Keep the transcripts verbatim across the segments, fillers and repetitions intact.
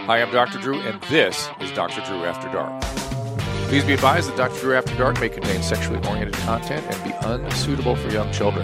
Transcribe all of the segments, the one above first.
Hi, I'm Doctor Drew, and this is Doctor Drew After Dark. Please be advised that Doctor Drew After Dark may contain sexually oriented content and be unsuitable for young children.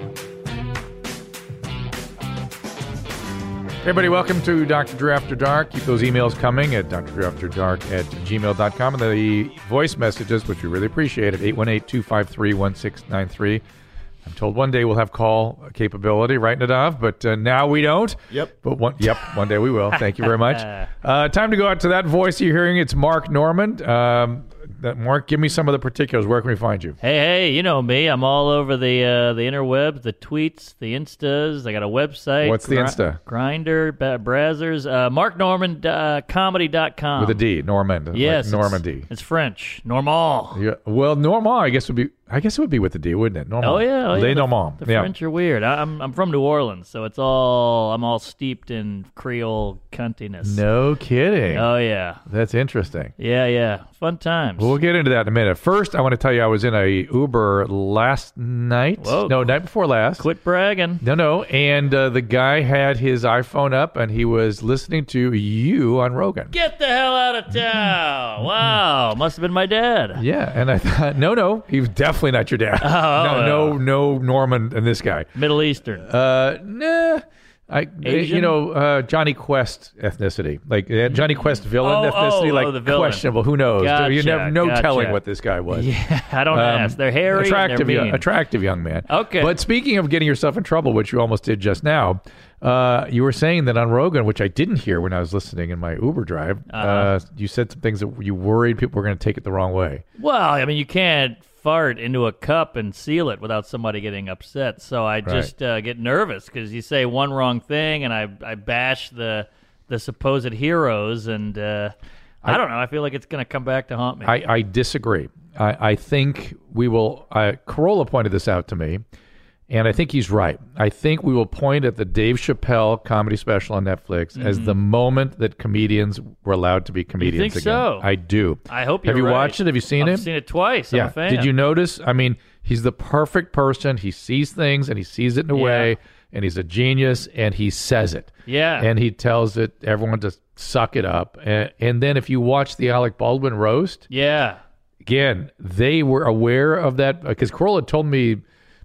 Hey everybody, welcome to Doctor Drew After Dark. Keep those emails coming at d r drew after dark at gmail dot com and the voice messages, which we really appreciate, at eight one eight, two five three, one six nine three. I'm told one day we'll have call capability, right, Nadav? But uh, now we don't. Yep. But one, yep, one day we will. Thank you very much. Uh, time to go out to that voice you're hearing. It's Mark Normand. Um, Mark, give me some of the particulars. Where can we find you? Hey, hey, you know me. I'm all over the uh, the interwebs, the tweets, the Instas. I got a website. What's the Gr- Insta? Grindr, ba- Brazzers, uh, mark normand comedy dot com. With a D, Normand. Yes. Like Normandy. It's, it's French. Normal. Yeah. Well, Normand, I guess would be. I guess it would be with the D, wouldn't it? Normand. Oh yeah, oh, yeah. Les the, Normands. The yeah. French are weird. I, I'm I'm from New Orleans, so it's all I'm all steeped in Creole cuntiness. No kidding. Oh yeah. That's interesting. Yeah, yeah. Fun times. Well, we'll get into that in a minute. First, I want to tell you I was in a Uber last night. Whoa. No, night before last. Quit bragging. No, no. And uh, the guy had his iPhone up, and he was listening to you on Rogan. Get the hell out of town! Wow, must have been my dad. Yeah, and I thought, no, no, he was definitely not your dad. Oh, no, no, no, Norman and this guy. Middle Eastern. Uh, nah. I, Asian? you know, uh, Johnny Quest ethnicity, like uh, Johnny Quest villain Oh, ethnicity, oh, like oh, the villain. questionable. Who knows? Gotcha, you have no gotcha. telling what this guy was. Yeah, I don't Um, ask. They're hairy. attractive, and they're young, mean. attractive young man. Okay. But speaking of getting yourself in trouble, which you almost did just now, uh, you were saying that on Rogan, which I didn't hear when I was listening in my Uber drive. Uh-huh. Uh, you said some things that you worried people were going to take it the wrong way. Well, I mean, you can't fart into a cup and seal it without somebody getting upset. So I just uh, get nervous because you say one wrong thing, and I I bash the the supposed heroes, and uh, I, I don't know. I feel like it's going to come back to haunt me. I, I disagree. I, I think we will. Uh, Corolla pointed this out to me, and I think he's right. I think we will point at the Dave Chappelle comedy special on Netflix mm-hmm. as the moment that comedians were allowed to be comedians you think again. So? I do. I hope you're Have you right. watched it? Have you seen I've it? I've seen it twice. Yeah. I'm a fan. Did you notice? I mean, he's the perfect person. He sees things and he sees it in a Yeah. way, and he's a genius, and he says it. Yeah. And he tells it everyone to suck it up. And, and then if you watch the Alec Baldwin roast, Yeah. again, they were aware of that because Corolla told me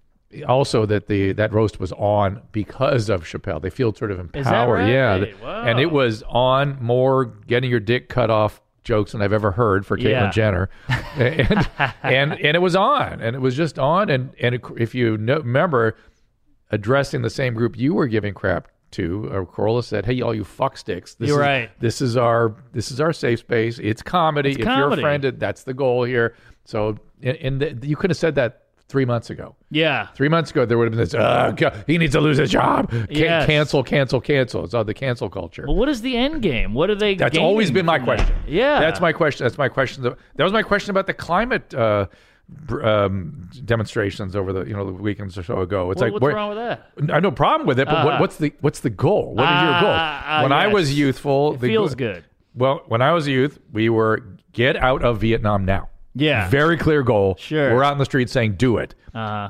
also that the that roast was on because of Chappelle. They feel sort of empowered. Is that right? Yeah. Wow. And it was on more getting your dick cut off jokes than I've ever heard for Caitlyn Yeah. Jenner. and, and and it was on. And it was just on. And, and if you know, remember addressing the same group you were giving crap to, uh, Corolla said, "Hey, all you fucksticks, this You're is right. this is our this is our safe space. It's comedy. It's if comedy. you're offended, that's the goal here." So, and, and the, you could have said that three months ago. Yeah. Three months ago, there would have been this, oh, God, he needs to lose his job. Can- Yes. Cancel, cancel, cancel. It's all the cancel culture. Well, what is the end game? What are they? That's gaining always been my from that? question. Yeah. That's my question. That's my question. That was my question about the climate uh, br- um, demonstrations over the you know the weekends or so ago. It's Well, like what's where- wrong with that? I have no problem with it, but what, Uh, what's the what's the goal? What is your goal? Ah, when I yes. was youthful, It the feels go- good. Well, when I was a youth, we were get out of Vietnam now. Yeah. Very clear goal. Sure. We're out in the street saying, do it. Uh,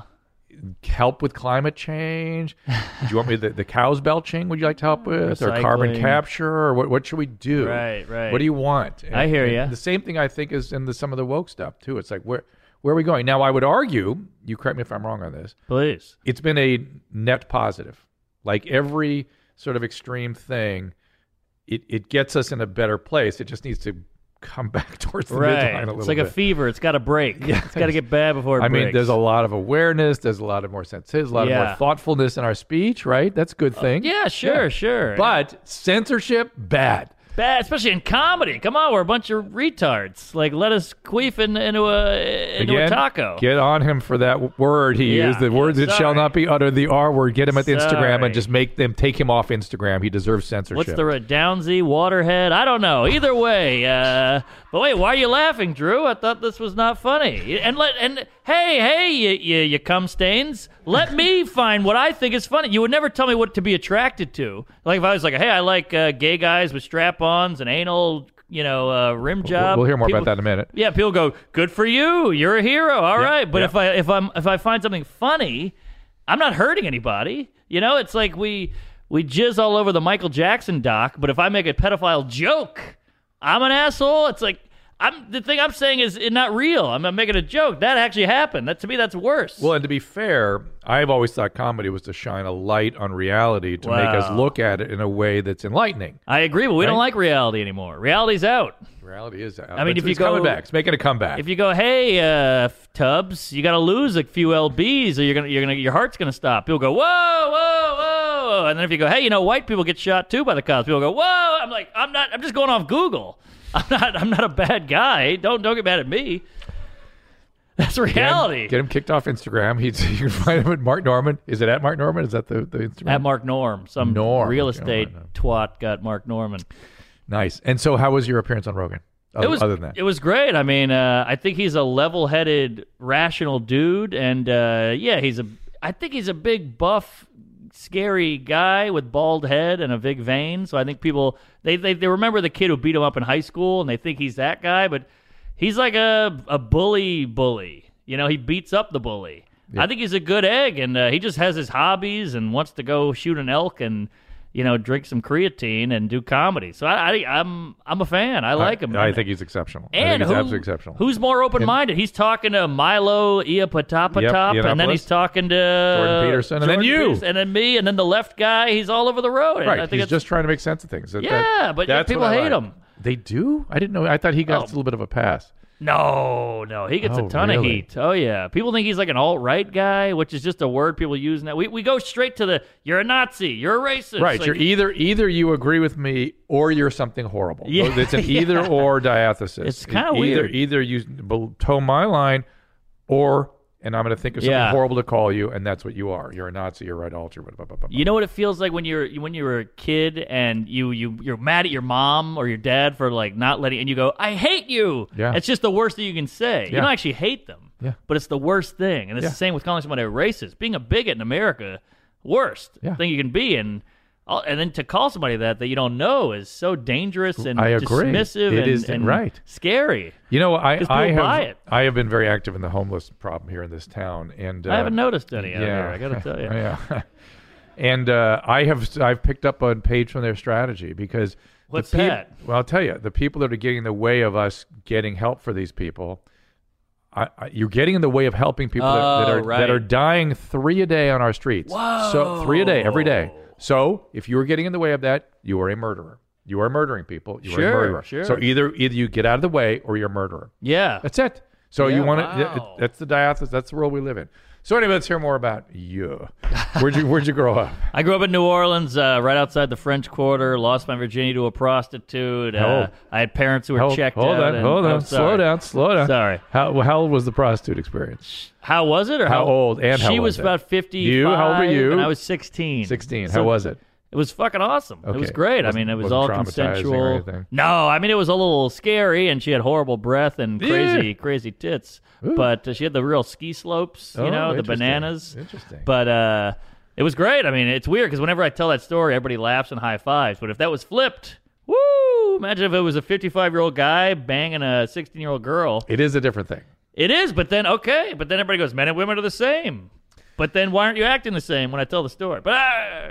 Help with climate change. Do you want me the, the cows belching? Would you like to help with, or carbon Recycling. capture, or what? What should we do? Right, right. What do you want? And, I hear and ya. The same thing I think is in the, some of the woke stuff too. It's like where where are we going now? I would argue. You correct me if I'm wrong on this. please. It's been a net positive. Like every sort of extreme thing, it it gets us in a better place. It just needs to come back towards the Right. midline a little It's like bit. a fever. It's got to break. Yeah. It's got to get bad before it I breaks. mean, there's a lot of awareness. There's a lot of more sensitivity, a lot of Yeah. more thoughtfulness in our speech, right? That's a good thing. Yeah, sure, Yeah. sure. But censorship, bad. Bad, especially in comedy. Come on, we're a bunch of retards. Like, let us queef in, into a into Again, a taco. get on him for that w- word he Yeah, used. The yeah, word that shall sorry. not be uttered, the R word. Get him at the Instagram Sorry. and just make them take him off Instagram. He deserves censorship. What's the red? Downsy, Waterhead? I don't know. Either way. Uh, but wait, why are you laughing, Drew? I thought this was not funny. And let and hey, hey, you you, you cum stains. Let me find what I think is funny. You would never tell me what to be attracted to. Like if I was like, hey, I like uh, gay guys with strap-ons and anal, you know, uh, rim job. We'll hear more People- about that in a minute. Yeah, people go, good for you. You're a hero. All Yeah, right. But yeah. if I if I'm if I find something funny, I'm not hurting anybody. You know, it's like we we jizz all over the Michael Jackson doc, but if I make a pedophile joke, I'm an asshole. It's like, I'm the thing I'm saying is not real. I'm not making a joke. That actually happened. That to me, that's worse. Well, and to be fair, I've always thought comedy was to shine a light on reality to make us Wow. look at it in a way that's enlightening. I agree, but we don't Right? like reality anymore. Reality's out. Reality is out. I mean, It's- if you it's coming go- back, it's making a comeback. If you go, hey, uh, Tubbs, you got to lose a few lbs, or you're gonna, you're gonna, your heart's gonna stop. People go, whoa, whoa, whoa, and then if you go, hey, you know, white people get shot too by the cops. People go, whoa. I'm like, I'm not. I'm just going off Google. I'm not. I'm not a bad guy. Don't don't get mad at me. That's reality. Get him, get him kicked off Instagram. He's, you can find him at Mark Norman. Is it at Mark Norman? Is that the, the Instagram? At Mark Norm, some Norm. real Okay, estate all right, twat got Mark Norman. Nice. And so, how was your appearance on Rogan? Other, It was other than that, it was great. I mean, uh, I think he's a level-headed, rational dude, and uh, yeah, he's a. I think he's a big, buff, scary guy with bald head and a big vein. So I think people they, they they remember the kid who beat him up in high school, and they think he's that guy, but he's like a a bully bully. You know, he beats up the bully. I think he's a good egg, and uh, he just has his hobbies and wants to go shoot an elk and. You know, drink some creatine and do comedy. So I, I, I'm, I'm a fan. I like him. I, I think he's exceptional. I And think he's who, absolutely exceptional. Who's more open-minded? He's talking to Milo Iapatapatop, Yep, and then Yiannopoulos. he's talking to Jordan Peterson, and then Jordan you. Peterson, and then me, and then the left guy. He's all over the road. And Right. I think He's it's, just trying to make sense of things. That- Yeah, that- but that's people what I hate like. him. They do? I didn't know. I thought he got Oh. a little bit of a pass. no, no, he gets Oh, a ton of really? heat. Oh yeah, people think he's like an alt-right guy, which is just a word people use now. We we go straight to the you're a Nazi, you're a racist. Right. Like, You're either either you agree with me or you're something horrible. Yeah, It's an yeah. either or diathesis. It's kinda Either- weird. Either you toe my line or, and I'm going to think of something Yeah. horrible to call you, and that's what you are. You're a Nazi, you're a right alter. Blah, blah, blah, blah. You know what it feels like when you're when you were a kid and you you you're mad at your mom or your dad for like not letting, and you go, I hate you. Yeah. It's just the worst thing you can say. You Yeah. don't actually hate them. Yeah. But it's the worst thing, and it's Yeah. the same with calling somebody a racist. Being a bigot in America, worst Yeah. thing you can be, and and then to call somebody that that you don't know is so dangerous and I agree. dismissive It and, is- and right. scary. You know, I 'Cause I people have buy it. I have been very active in the homeless problem here in this town, and uh, I haven't noticed any out yeah, here. I got to tell you. yeah. And uh, I have I've picked up a page from their strategy because the What's peop- that? Well, I'll tell you, the people that are getting in the way of us getting help for these people, I, I, you're getting in the way of helping people that, that Oh, are right. that are dying three a day on our streets. So three a day, every day. So if you are getting in the way of that, you are a murderer. You are murdering people. You are Sure, a murderer. sure. So either either you get out of the way or you're a murderer. Yeah. That's it. So Yeah, you want to? wow. That's the diathesis. That's the world we live in. So anyway, let's hear more about you. Where'd you Where'd you grow up? I grew up in New Orleans, uh, right outside the French Quarter. Lost my virginity to a prostitute. How Uh, old? I had parents who were Hold, checked hold out. on, and- hold oh, on, sorry. slow down, slow down. Sorry. How how old was the prostitute experience? How was it? Or How how, old and how she was was it? about fifty-five. You? How old were you? And I was sixteen. Sixteen. So how was it? It was fucking awesome. It was Okay. great. I Wasn't- mean, it was wasn't all traumatizing or consensual. anything? No, I mean it was a little scary, and she had horrible breath and Yeah. crazy, crazy tits. Ooh. But uh, she had the real ski slopes, you Oh, know, the interesting. bananas. Interesting. But uh, it was great. I mean, it's weird because whenever I tell that story, everybody laughs and high fives. But if that was flipped, woo! Imagine if it was a fifty-five-year-old guy banging a sixteen-year-old girl. It is a different thing. It is, but then okay, but then everybody goes, men and women are the same. But then why aren't you acting the same when I tell the story? But ah,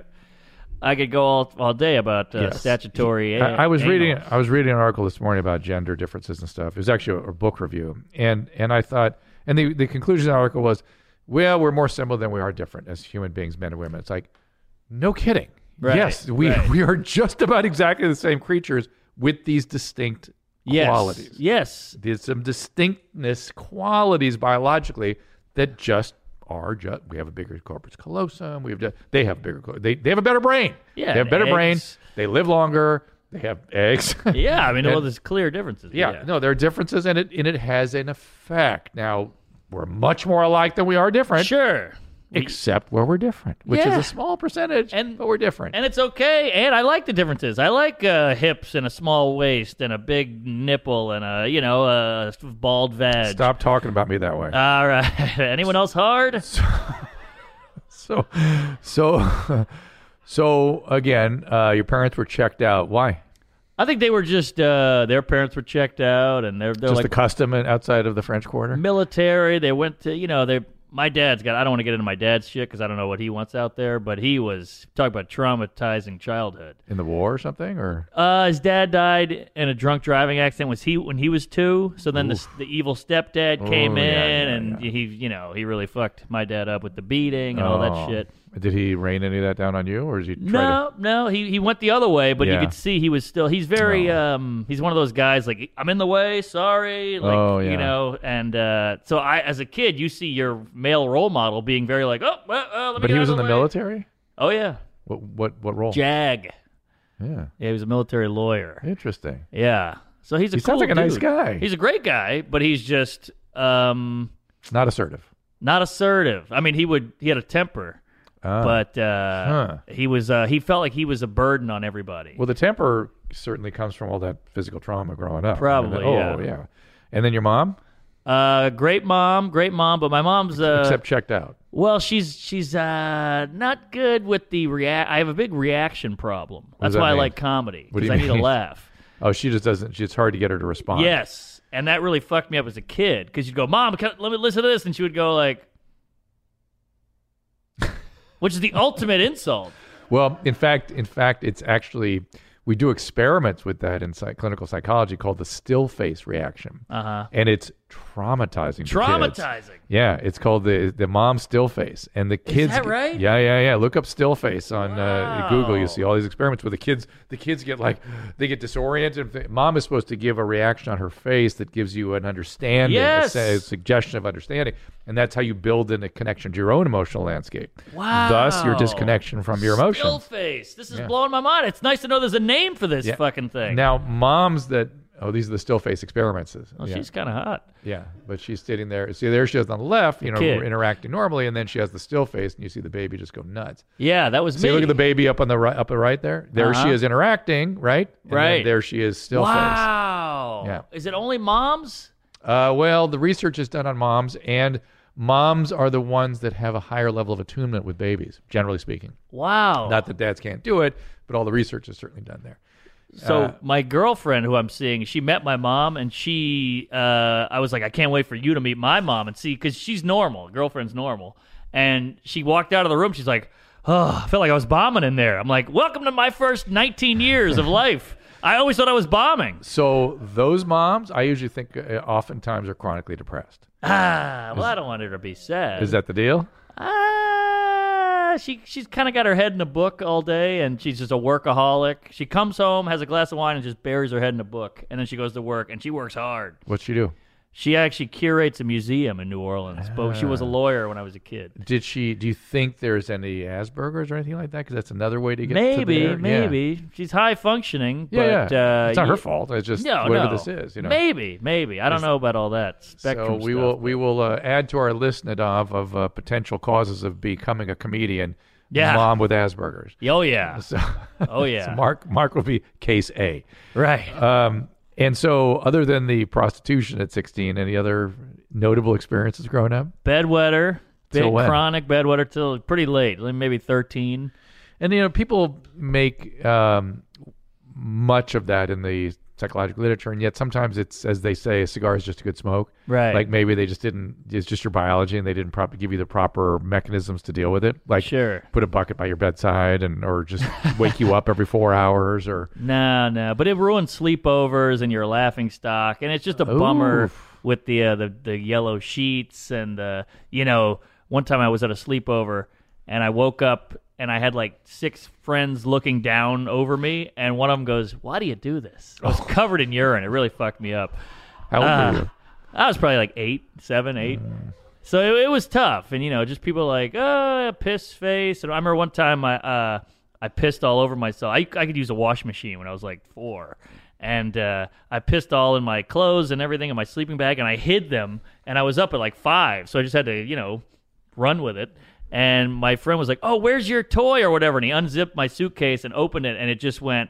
I could go all all day about uh, Yes. statutory. I, I was anal. reading I was reading an article this morning about gender differences and stuff. It was actually a, a book review, and and I thought, and the the conclusion of the article was, well, we're more similar than we are different as human beings, men and women. It's like, no kidding. Right, yes, we right. we are just about exactly the same creatures with these distinct Yes. qualities. Yes. There's some distinctness qualities biologically that just are just. We have a bigger corpus callosum. We have they have bigger. co- They they have a better brain. Yeah, they have a better eggs. brain. They live longer. They have eggs. Yeah, I mean, And- well, there's clear differences. yeah, no, there are differences, and it and it has an effect. Now we're much more alike than we are different, Sure. We- except where we're different, which Yeah. is a small percentage, And- but we're different. And it's okay. And I like the differences. I like uh, hips and a small waist and a big nipple and a, you know, a bald vag. Stop talking about me that way. All right. Anyone else hard? So, so, so again, uh, your parents were checked out. Why? I think they were just, uh, their parents were checked out and they're, they're Just like the custom outside of the French Quarter. military. They went to, you know, they my dad's got, I don't want to get into my dad's shit because I don't know what he wants out there, but he was, talk about traumatizing childhood. In the war or something? Or Uh, his dad died in a drunk driving accident was he when he was two, so then the, the evil stepdad came Oh, in, yeah, yeah, and yeah. he, you know, he really fucked my dad up with the beating and all that Oh. shit. Did he rain any of that down on you, or did he try No, no, he he went the other way, but Yeah. you could see he was still. He's very Oh. um. He's one of those guys like I'm in the way, sorry, like Oh, yeah. you know. And uh, so I, as a kid, you see your male role model being very like, oh, well, uh, let to? me But get he was out in of the way. military. Oh yeah, What what what role? Jag. Yeah, Yeah, he was a military lawyer. interesting. Yeah, so he's a He cool sounds like a nice dude. guy. He's a great guy, but he's just um Not assertive. not assertive. I mean, he would he had a temper. Ah. But uh, Huh. he was uh, he felt like he was a burden on everybody. Well, the temper certainly comes from all that physical trauma growing up. Probably, Oh, yeah. yeah. And then your mom, Uh, great mom, great mom, but my mom's uh, except checked out. well, she's she's uh not good with the react. I have a big reaction problem. What does That's that why I mean? like comedy What do because you I need mean? a laugh. Oh, she just doesn't. It's hard to get her to respond. Yes, and that really fucked me up as a kid because you'd go, "Mom, can, let me listen to this," and she would go like, which is the ultimate insult. Well, in fact, in fact, it's actually we do experiments with that in psych, clinical psychology called the still face reaction, Uh huh. and it's traumatizing. to kids. Traumatizing. Yeah, it's called the the mom still face, and the kids. that right? Yeah, yeah, yeah. Look up still face on uh, Wow. Google. You see all these experiments where the kids the kids get like they get disoriented. Mom is supposed to give a reaction on her face that gives you an understanding, Yes. a, a suggestion of understanding, and that's how you build in a connection to your own emotional landscape. Wow. Thus, your disconnection from your emotions. Still face. This is Yeah. blowing my mind. It's nice to know there's a name for this Yeah. fucking thing. Now, moms that oh, these are the still face experiments. well, yeah. she's kind of hot. Yeah, but she's sitting there. See, there she is on the left, you know, kid. interacting normally, and then she has the still face, and you see the baby just go nuts. Yeah, that was See, me. look at the baby up on the right, up the right there. There Uh-huh. she is interacting, right? And then Right. there she is, still Wow. Yeah. Is it only moms? face. Uh, well, the research is done on moms, and moms are the ones that have a higher level of attunement with babies, generally speaking. Wow. Not that dads can't do it, but all the research is certainly done there. So Uh, my girlfriend, who I'm seeing, she met my mom, and she, uh, I was like, I can't wait for you to meet my mom and see, because she's normal, girlfriend's normal, and she walked out of the room. She's like, oh, I felt like I was bombing in there. I'm like, welcome to my first nineteen years of life. I always thought I was bombing. So those moms, I usually think, uh, oftentimes are chronically depressed. Ah, well, I don't want her to be sad. Is that the deal? Ah, she she's kind of got her head in a book all day, and she's just a workaholic. She comes home, has a glass of wine, and just buries her head in a book, and then she goes to work, and she works hard. What'd she do? She actually curates a museum in New Orleans, but she was a lawyer when I was a kid. Did she? Do you think there's any Asperger's or anything like that? Because that's another way to get Maybe, to there. maybe she's high functioning, Yeah, but yeah. Uh, it's not her y- fault. It's just No, whatever no. this is. You know. Maybe, maybe I don't know about all that spectrum So we stuff, will but- we will uh, add to our list, Nadav, of uh, potential causes of becoming a comedian. Yeah. Mom with Asperger's. Oh yeah, So, oh yeah, so Mark Mark will be case A. right. Um, and so, other than the prostitution at sixteen, any other notable experiences growing up? Bedwetter, Till big when? chronic bedwetter till pretty late, like maybe thirteen. And you know, people make um, much of that in the psychological literature, and yet sometimes it's, as they say, a cigar is just a good smoke. Right. Like maybe they just didn't. It's just your biology, and they didn't proper give you the proper mechanisms to deal with it. Like Sure. put a bucket by your bedside, and or just wake you up every four hours, or No, no, but it ruins sleepovers and your laughing stock, and it's just a bummer Oof. with the uh, the the yellow sheets and the you know. One time I was at a sleepover and I woke up and I had like six friends looking down over me, and one of them goes, "Why do you do this?" I was covered in urine. It really fucked me up. how old Uh, were you? I was probably like eight, seven, eight. So it, it was tough, and you know, just people like, oh, piss face. And I remember one time I uh, I pissed all over myself. I I could use a wash machine when I was like four, and uh, I pissed all in my clothes and everything in my sleeping bag, and I hid them. And I was up at like five, so I just had to you know run with it. And my friend was like, "Oh, where's your toy or whatever?" And he unzipped my suitcase and opened it, and it just went.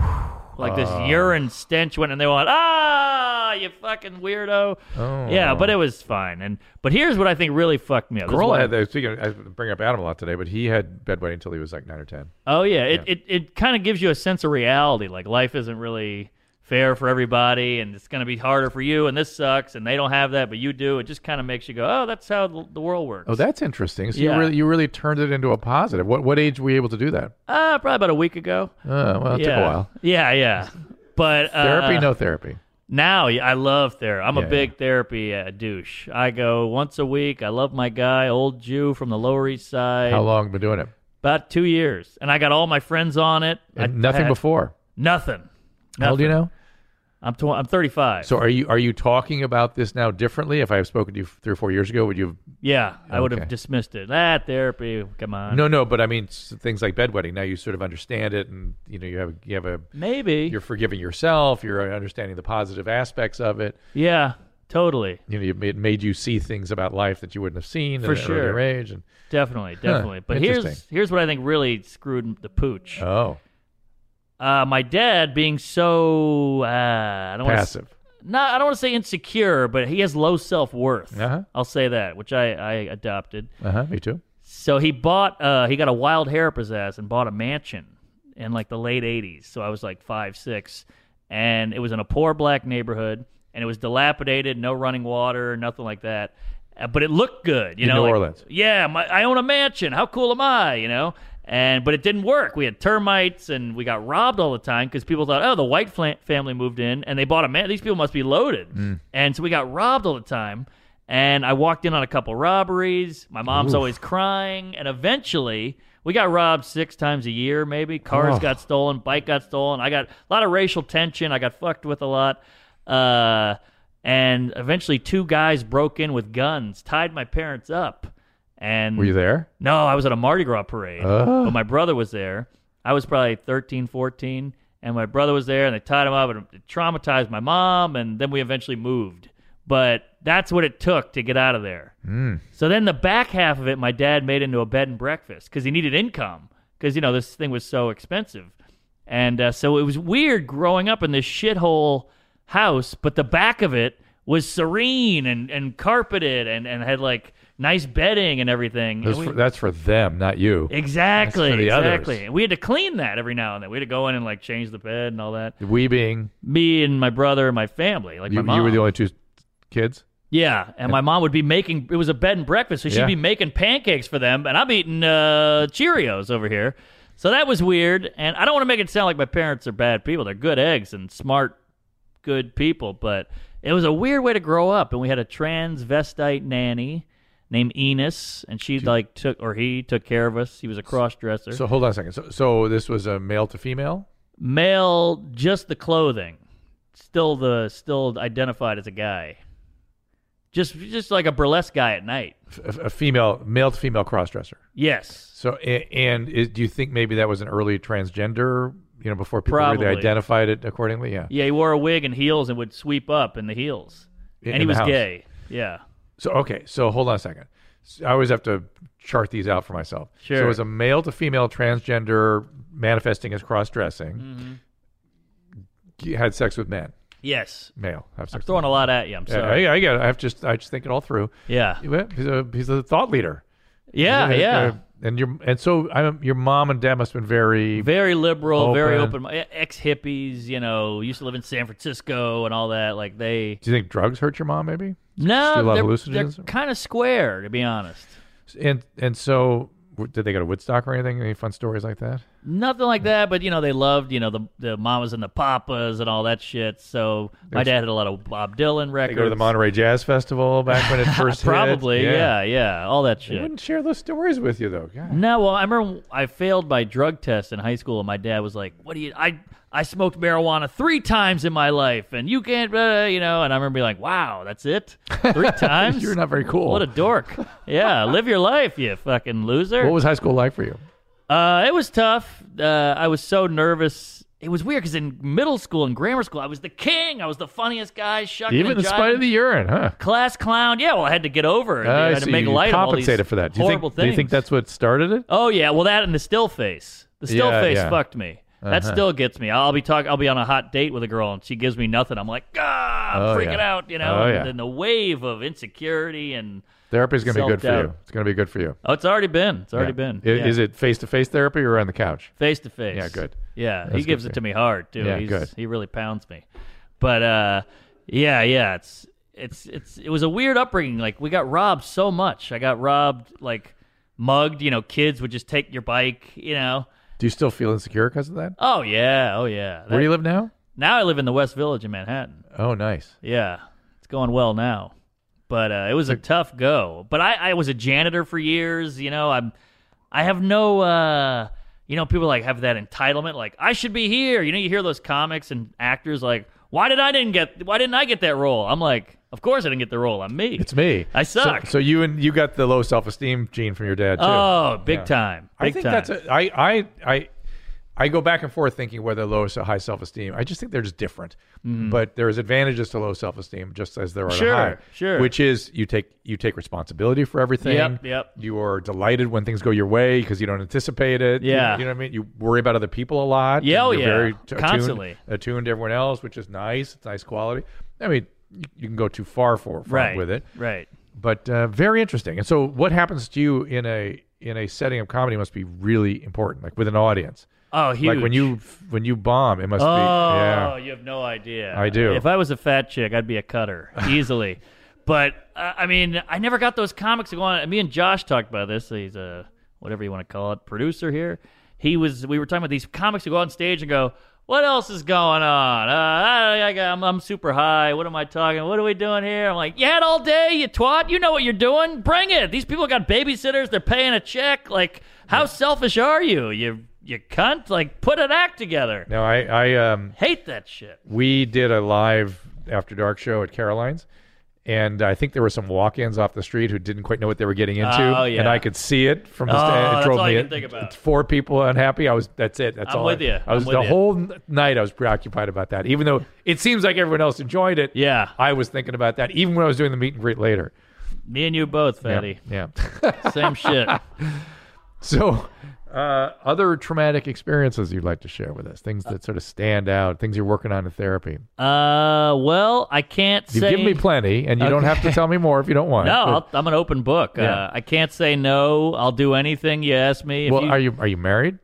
Like this urine stench went, and they went, "Ah, you fucking weirdo!" Oh. Yeah, but it was fine. And but here's what I think really fucked me up. This is Corolla why- had that. Speaking, of, I bring up Adam a lot today, but he had bedwetting until he was like nine or ten. Oh yeah, it it, it kind of gives you a sense of reality. Like life isn't really fair for everybody, and it's going to be harder for you, and this sucks, and they don't have that, but you do. It just kind of makes you go, oh, that's how the the world works. Oh, that's interesting. So Yeah. you really you really turned it into a positive. What what age were you able to do that? Uh, probably about a week ago. Uh, well, it yeah. took a while. Yeah, yeah. But uh, Therapy, no therapy. Now, yeah, I love therapy. I'm Yeah, a big therapy uh, douche. I go once a week. I love my guy, old Jew from the Lower East Side. How long been doing it? About two years. And I got all my friends on it. And I nothing had before. Nothing. How old do you Nothing. know? I'm tw- I'm thirty-five. So are you are you talking about this now differently? If I have spoken to you three or four years ago, would you? Have, yeah, I would Okay. have dismissed it. Ah, therapy. Come on. no, no. But I mean s- things like bedwetting. Now you sort of understand it, and you know you have you have a Maybe. you're forgiving yourself. You're understanding the positive aspects of it. Yeah, totally. You know, it made you see things about life that you wouldn't have seen For at an sure. earlier age. And Definitely, definitely. But interesting. here's here's what I think really screwed the pooch. oh, Uh, my dad being so uh, I don't wanna s- passive. Not, I don't want to say insecure, but he has low self-worth. Uh-huh. I'll say that, which I, I adopted. Uh huh. Me too. So he bought, uh, he got a wild hair up his ass and bought a mansion in like the late eighties. So I was like five, six. And it was in a poor black neighborhood, and it was dilapidated, no running water, nothing like that. Uh, but it looked good, you In know. New like, Orleans. Yeah, my, I own a mansion. How cool am I, you know? And but it didn't work. We had termites, and we got robbed all the time because people thought, oh, the white fla- family moved in, and they bought a man. These people must be loaded. Mm. And so we got robbed all the time. And I walked in on a couple robberies. My mom's Oof. always crying, and eventually we got robbed six times a year. Maybe cars Oh. got stolen, bike got stolen. I got a lot of racial tension. I got fucked with a lot. Uh, and eventually, two guys broke in with guns, tied my parents up. And Were you there? no, I was at a Mardi Gras parade, Oh. but my brother was there. I was probably thirteen, fourteen, and my brother was there, and they tied him up, and it traumatized my mom, and then we eventually moved. But that's what it took to get out of there. Mm. So then the back half of it, my dad made into a bed and breakfast because he needed income because, you know, this thing was so expensive. And uh, so it was weird growing up in this shithole house, but the back of it was serene and, and carpeted and, and had like nice bedding and everything. That's, And we- for, that's for them, not you. Exactly, That's for the others. exactly. And we had to clean that every now and then. We had to go in and like change the bed and all that. We being Me and my brother and my family, like you, my mom. you were the only two kids. Yeah, and my mom would be making. It was a bed and breakfast, so she'd Yeah. be making pancakes for them, and I'm eating uh, Cheerios over here. So that was weird. And I don't want to make it sound like my parents are bad people. They're good eggs and smart, good people. But it was a weird way to grow up. And we had a transvestite nanny named Enos, and she like took or he took care of us. He was a cross dresser. So hold on a second. So, so this was a male to female. Male, just the clothing. Still the still identified as a guy. Just just like a burlesque guy at night. A, a female, male to female crossdresser. Yes. So, a- and is, do you think maybe that was an early transgender? You know, before people Probably. really identified it accordingly. Yeah. Yeah, he wore a wig and heels and would sweep up in the heels. In- and he in the was house. gay. Yeah. So okay. So hold on a second. So I always have to chart these out for myself. So Sure. it was a male to female transgender manifesting as cross dressing. Mm-hmm. Had sex with men. Yes. Male. Have sex I'm with throwing men. a lot at you. I'm Yeah, sorry. I, I get it. I have just I just think it all through. Yeah. Yeah, He's a he's a thought leader. Yeah, He's a- yeah. uh, and your and so I, your mom and dad must have been very. Very liberal, very Open. open. Ex hippies, you know, used to live in San Francisco and all that. Like they. Do you think drugs hurt your mom? Maybe. No, do a lot of they're, hallucinogens? they're kind of square, to be honest. And and so w- did they go to Woodstock or anything? Any fun stories like that? Nothing like that, but you know they loved you know the the mamas and the papas and all that shit. So my There's- dad had a lot of Bob Dylan They records. go to the Monterey Jazz Festival back when it first hit? Probably, yeah. yeah, all that They shit. wouldn't share those stories with you though. God. No, well, I remember I failed my drug test in high school, and my dad was like, "What do you? I I smoked marijuana three times in my life, and you can't, uh, you know." And I remember being like, "Wow, that's it, three times? You're not very cool. What a dork! Yeah, live your life, you fucking loser." What was high school like for you? Uh, it was tough. Uh, I was so nervous. It was weird because in middle school and grammar school, I was the king. I was the funniest guy, shucking Even and in spite jiving. of the urine, huh? Class clown. Yeah, well, I had to get over it. I I had to see. make You light of all these compensated for that. Do you think? horrible Do you think things. that's what started it? Oh yeah, well that and the still face. The still Yeah, face yeah. fucked me. That Uh-huh. still gets me. I'll be talking. I'll be on a hot date with a girl and she gives me nothing. I'm like, ah, I'm Oh, freaking yeah. out, you know. Oh, and yeah. then the wave of insecurity and Therapy is going to be good for you. Self-doubt. It's going to be good for you. Oh, it's already been. It's already Yeah. been. I- Yeah. Is it face-to-face therapy or on the couch? Face to face? Yeah, good. Yeah, That's he good gives to it see. to me hard too. Yeah, He's, good. He really pounds me. But uh, yeah, yeah, it's it's it's it was a weird upbringing. Like we got robbed so much. I got robbed, like mugged. You know, kids would just take your bike. You know. Do you still feel insecure because of that? Oh yeah, oh yeah. Where That- do you live now? Now I live in the West Village in Manhattan. Oh, nice. Yeah, it's going well now. But uh, it was a tough go. But I, I was a janitor for years. You know, I'm, I have no, uh, you know, people like have that entitlement. Like I should be here. You know, you hear those comics and actors like, why did I didn't get, why didn't I get that role? I'm like, of course I didn't get the role. I'm me. It's me. I suck. So, so you and you got the low self-esteem gene from your dad too. Oh, big Yeah. time. Big I think time. that's a, I, I, I, I go back and forth thinking whether low or high self-esteem. I just think they're just different. But there's advantages to low self-esteem, just as there are Sure, to high. sure. Which is you take you take responsibility for everything. Yep, yep. You are delighted when things go your way because you don't anticipate it. You- Yeah. You, know what I mean. You worry about other people a lot. Yeah, oh, and you're yeah. Very t- attuned- Constantly. attuned to everyone else, which is nice. It's nice quality. I mean, you, you can go too far for for- right with it. Right. But uh, very interesting. And so, what happens to you in a in a setting of comedy must be really important, like with an audience. Oh, huge. Like when you when you bomb, it must Oh, be. Yeah, you have no idea. I do. If I was a fat chick, I'd be a cutter easily. But uh, I mean, I never got those comics to go on. Me and Josh talked about this. He's a whatever you want to call it, producer here. He was. We were talking about these comics to go on stage and go, "What else is going on? Uh, I, I, I'm, I'm super high. What am I talking? What are we doing here?" I'm like, "You had all day, you twat. You know what you're doing. Bring it. These people got babysitters. They're paying a check. Like, how selfish are you? You." You cunt! Like, put an act together. No, I I um Hate that shit. we did a live After Dark show at Caroline's, and I think there were some walk-ins off the street who didn't quite know what they were getting into. Oh, yeah. And I could see it from the Oh, stand. It that's drove all me. you in- can think about. Four people unhappy. I was. That's it. That's I'm all. with I, you. I was I'm with the you. whole n- night. I was preoccupied about that. Even though it seems like everyone else enjoyed it. Yeah. I was thinking about that. Even when I was doing the meet and greet later. Me and you both, fatty. Yeah. Same shit. So, uh, other traumatic experiences you'd like to share with us? Things that sort of stand out. Things you're working on in therapy. Uh, well, I can't You've say. given me plenty, and you don't have to tell me more if you don't want. No, but- I'll, I'm an open book. Yeah. Uh, I can't say no. I'll do anything you ask me. If well, you, are you are you married?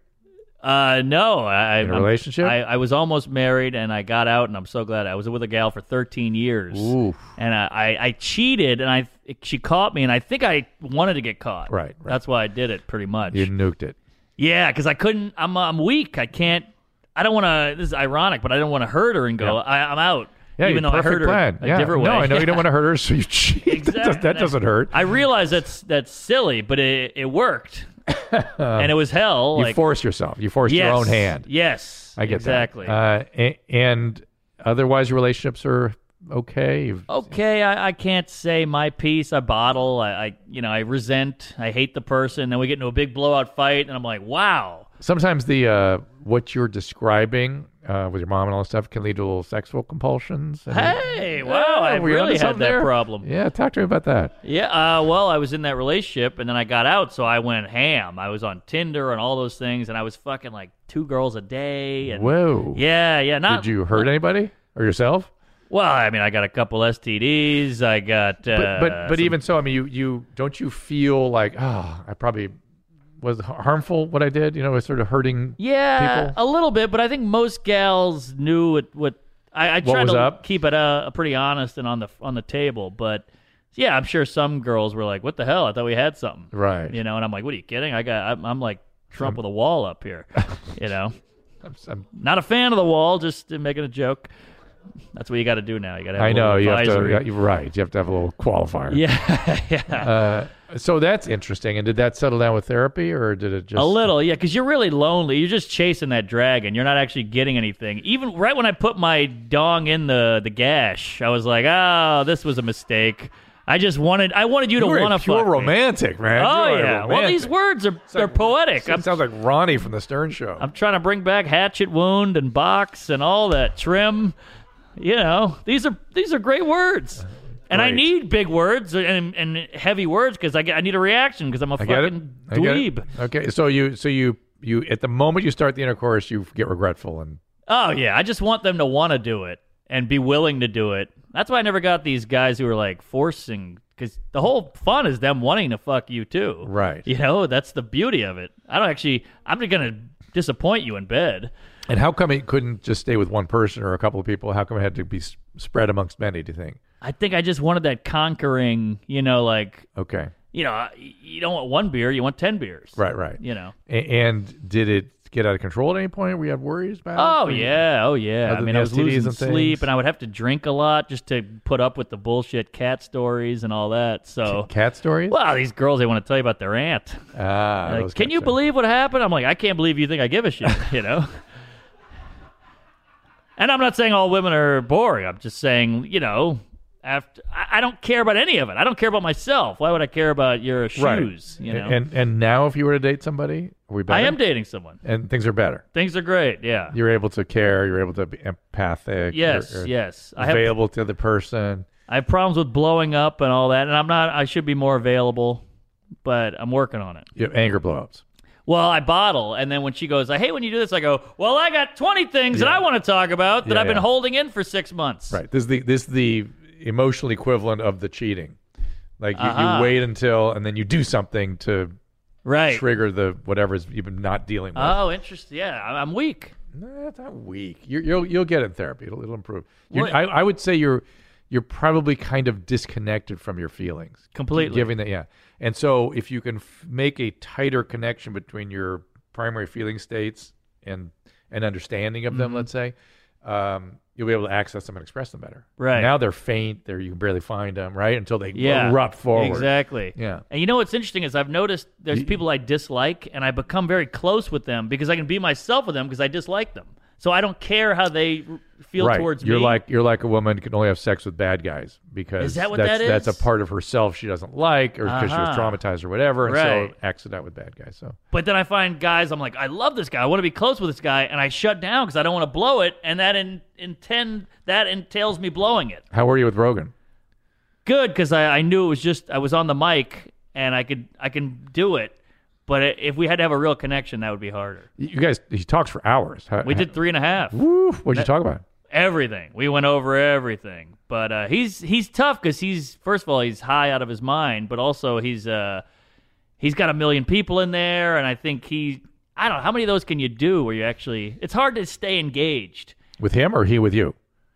Uh, no. I, In a I'm- relationship? I, I was almost married, and I got out, and I'm so glad. I was with a gal for thirteen years, Oof. and I, I, I cheated, and I she caught me, and I think I wanted to get caught. Right, right. That's why I did it, pretty much. You nuked it. Yeah, because I couldn't. I'm I'm weak. I can't. I don't want to. This is ironic, but I don't want to hurt her and go. Yeah. I, I'm out. Yeah, even you though I perfect hurt her plan. a yeah. different way. No, I know you don't Yeah. want to hurt her, so you cheat. That, does, Exactly. that doesn't hurt. I realize that's that's silly, but it it worked, and it was hell. You like forced yourself. You forced yes, your own hand. Yes, I get exactly. that. Uh, a- and otherwise, your relationships are okay. You've- Okay, I, I can't say my piece. I bottle. I, I you know I resent. I hate the person. Then we get into a big blowout fight, and I'm like, wow. Sometimes the uh, what you're describing uh, with your mom and all that stuff can lead to little sexual compulsions. And Hey, wow! Yeah, I were you really onto had something that there? problem. Yeah, talk to me about that. Yeah, uh, well, I was in that relationship, and then I got out, so I went ham. I was on Tinder and all those things, and I was fucking like two girls a day. And Whoa. yeah, yeah. Not Did you hurt anybody or yourself? Well, I mean, I got a couple S T Ds. I got. Uh, But but, but some- even so, I mean, you you don't you feel like oh, I probably was harmful what I did? You know, it was sort of hurting. yeah, people? a little bit. But I think most gals knew what what I, I What tried was to up? keep it uh, pretty honest and on the on the table. But yeah, I'm sure some girls were like, "What the hell? I thought we had something." Right. You know, and I'm like, "What are you kidding? I got. I'm, I'm like Trump with a wall up here." You know. I'm, I'm, Not a fan of the wall, just uh, making a joke. That's what you got to do now. You got to have I a know little you have to. advisory. yeah, You're right. You have to have a little qualifier. Yeah, yeah. Uh, so that's interesting. And did that settle down with therapy, or did it just a little, yeah, because you're really lonely. You're just chasing that dragon. You're not actually getting anything. Even right when I put my dong in the, the gash, I was like, oh, this was a mistake. I just wanted I wanted you, You to were a want to pure fuck me. romantic, man. Oh, You are a yeah. Well, romantic. these words are they're poetic. It I'm, sounds like Ronnie from the Stern Show. I'm trying to bring back hatchet wound and box and all that trim. You know, these are these are great words. And I Great. need big words and, and heavy words because I, get- I need a reaction because I'm a I get it. fucking I get dweeb. it. Okay, so you, so you, you, at the moment you start the intercourse, you get regretful, and Oh, yeah. I just want them to want to do it. and be willing to do it. That's why I never got these guys who are like forcing, because the whole fun is them wanting to fuck you too. Right. You know, that's the beauty of it. I don't actually, I'm going to disappoint you in bed. And how come it couldn't just stay with one person or a couple of people? How come it had to be s- spread amongst many, do you think? I think I just wanted that conquering, you know, like, Okay. you know, you don't want one beer, you want ten beers. Right, right. You know. A- and did it get out of control at any point where you had worries about Oh, it? yeah. Oh, yeah. Other I mean, than I was S T Ds losing and things? sleep, and I would have to drink a lot just to put up with the bullshit cat stories and all that. So, Cat stories? well, these girls, they want to tell you about their aunt. Ah, Like, those can cat you stories. believe what happened? I'm like, I can't believe you think I give a shit, you know? And I'm not saying all women are boring. I'm just saying, you know, after I, I don't care about any of it. I don't care about myself. Why would I care about your shoes? Right. You know, And and now if you were to date somebody, are we better? I am dating someone. And things are better. Things are great. Yeah. You're able to care. You're able to be empathic. Yes. you're- you're yes. I have. Available to the person. I have problems with blowing up and all that, and I'm not. I should be more available, but I'm working on it. You have anger blowups. Well, I bottle, and then when she goes, I hate when you do this, I go, well, I got twenty things that Yeah. I want to talk about that Yeah, I've been yeah. holding in for six months. Right. This is the this is the emotional equivalent of the cheating. Like you, Uh-huh. you wait until and then you do something to Right. trigger the whatever's you've been not dealing with. Oh, interesting. Yeah, I- I'm weak. No, it's not weak. You're, you'll you'll get it in therapy. It'll it'll improve. You're, What- I I would say you're you're probably kind of disconnected from your feelings Completely. Giving that, yeah. And so if you can f- make a tighter connection between your primary feeling states and an understanding of them, Mm-hmm. let's say, um, you'll be able to access them and express them better. Right. Now they're faint. They're you can barely find them. Right until they Yeah. erupt forward. Exactly. Yeah. And you know what's interesting is I've noticed there's people I dislike, and I become very close with them because I can be myself with them because I dislike them. So I don't care how they r- feel right. towards you're me. like you're like a woman who can only have sex with bad guys because Is that what that's, that that's a is? part of herself she doesn't like or because she was Uh-huh. traumatized or whatever, and Right. so acts it out with bad guys. So But then I find guys, I'm like, I love this guy. I want to be close with this guy, and I shut down because I don't want to blow it, and that in, intend that entails me blowing it. how were you with Rogan? Good, because I, I knew it was just I was on the mic and I could I can do it. But i- if we had to have a real connection, that would be harder. You guys, he talks for hours. How, We did three and a half. Woo, what'd you talk about? Everything. We went over everything. But uh, he's he's tough because he's first of all he's high out of his mind, but also he's uh he's got a million people in there, and I think he I don't know how many of those can you do where you actually it's hard to stay engaged. With him or he with you?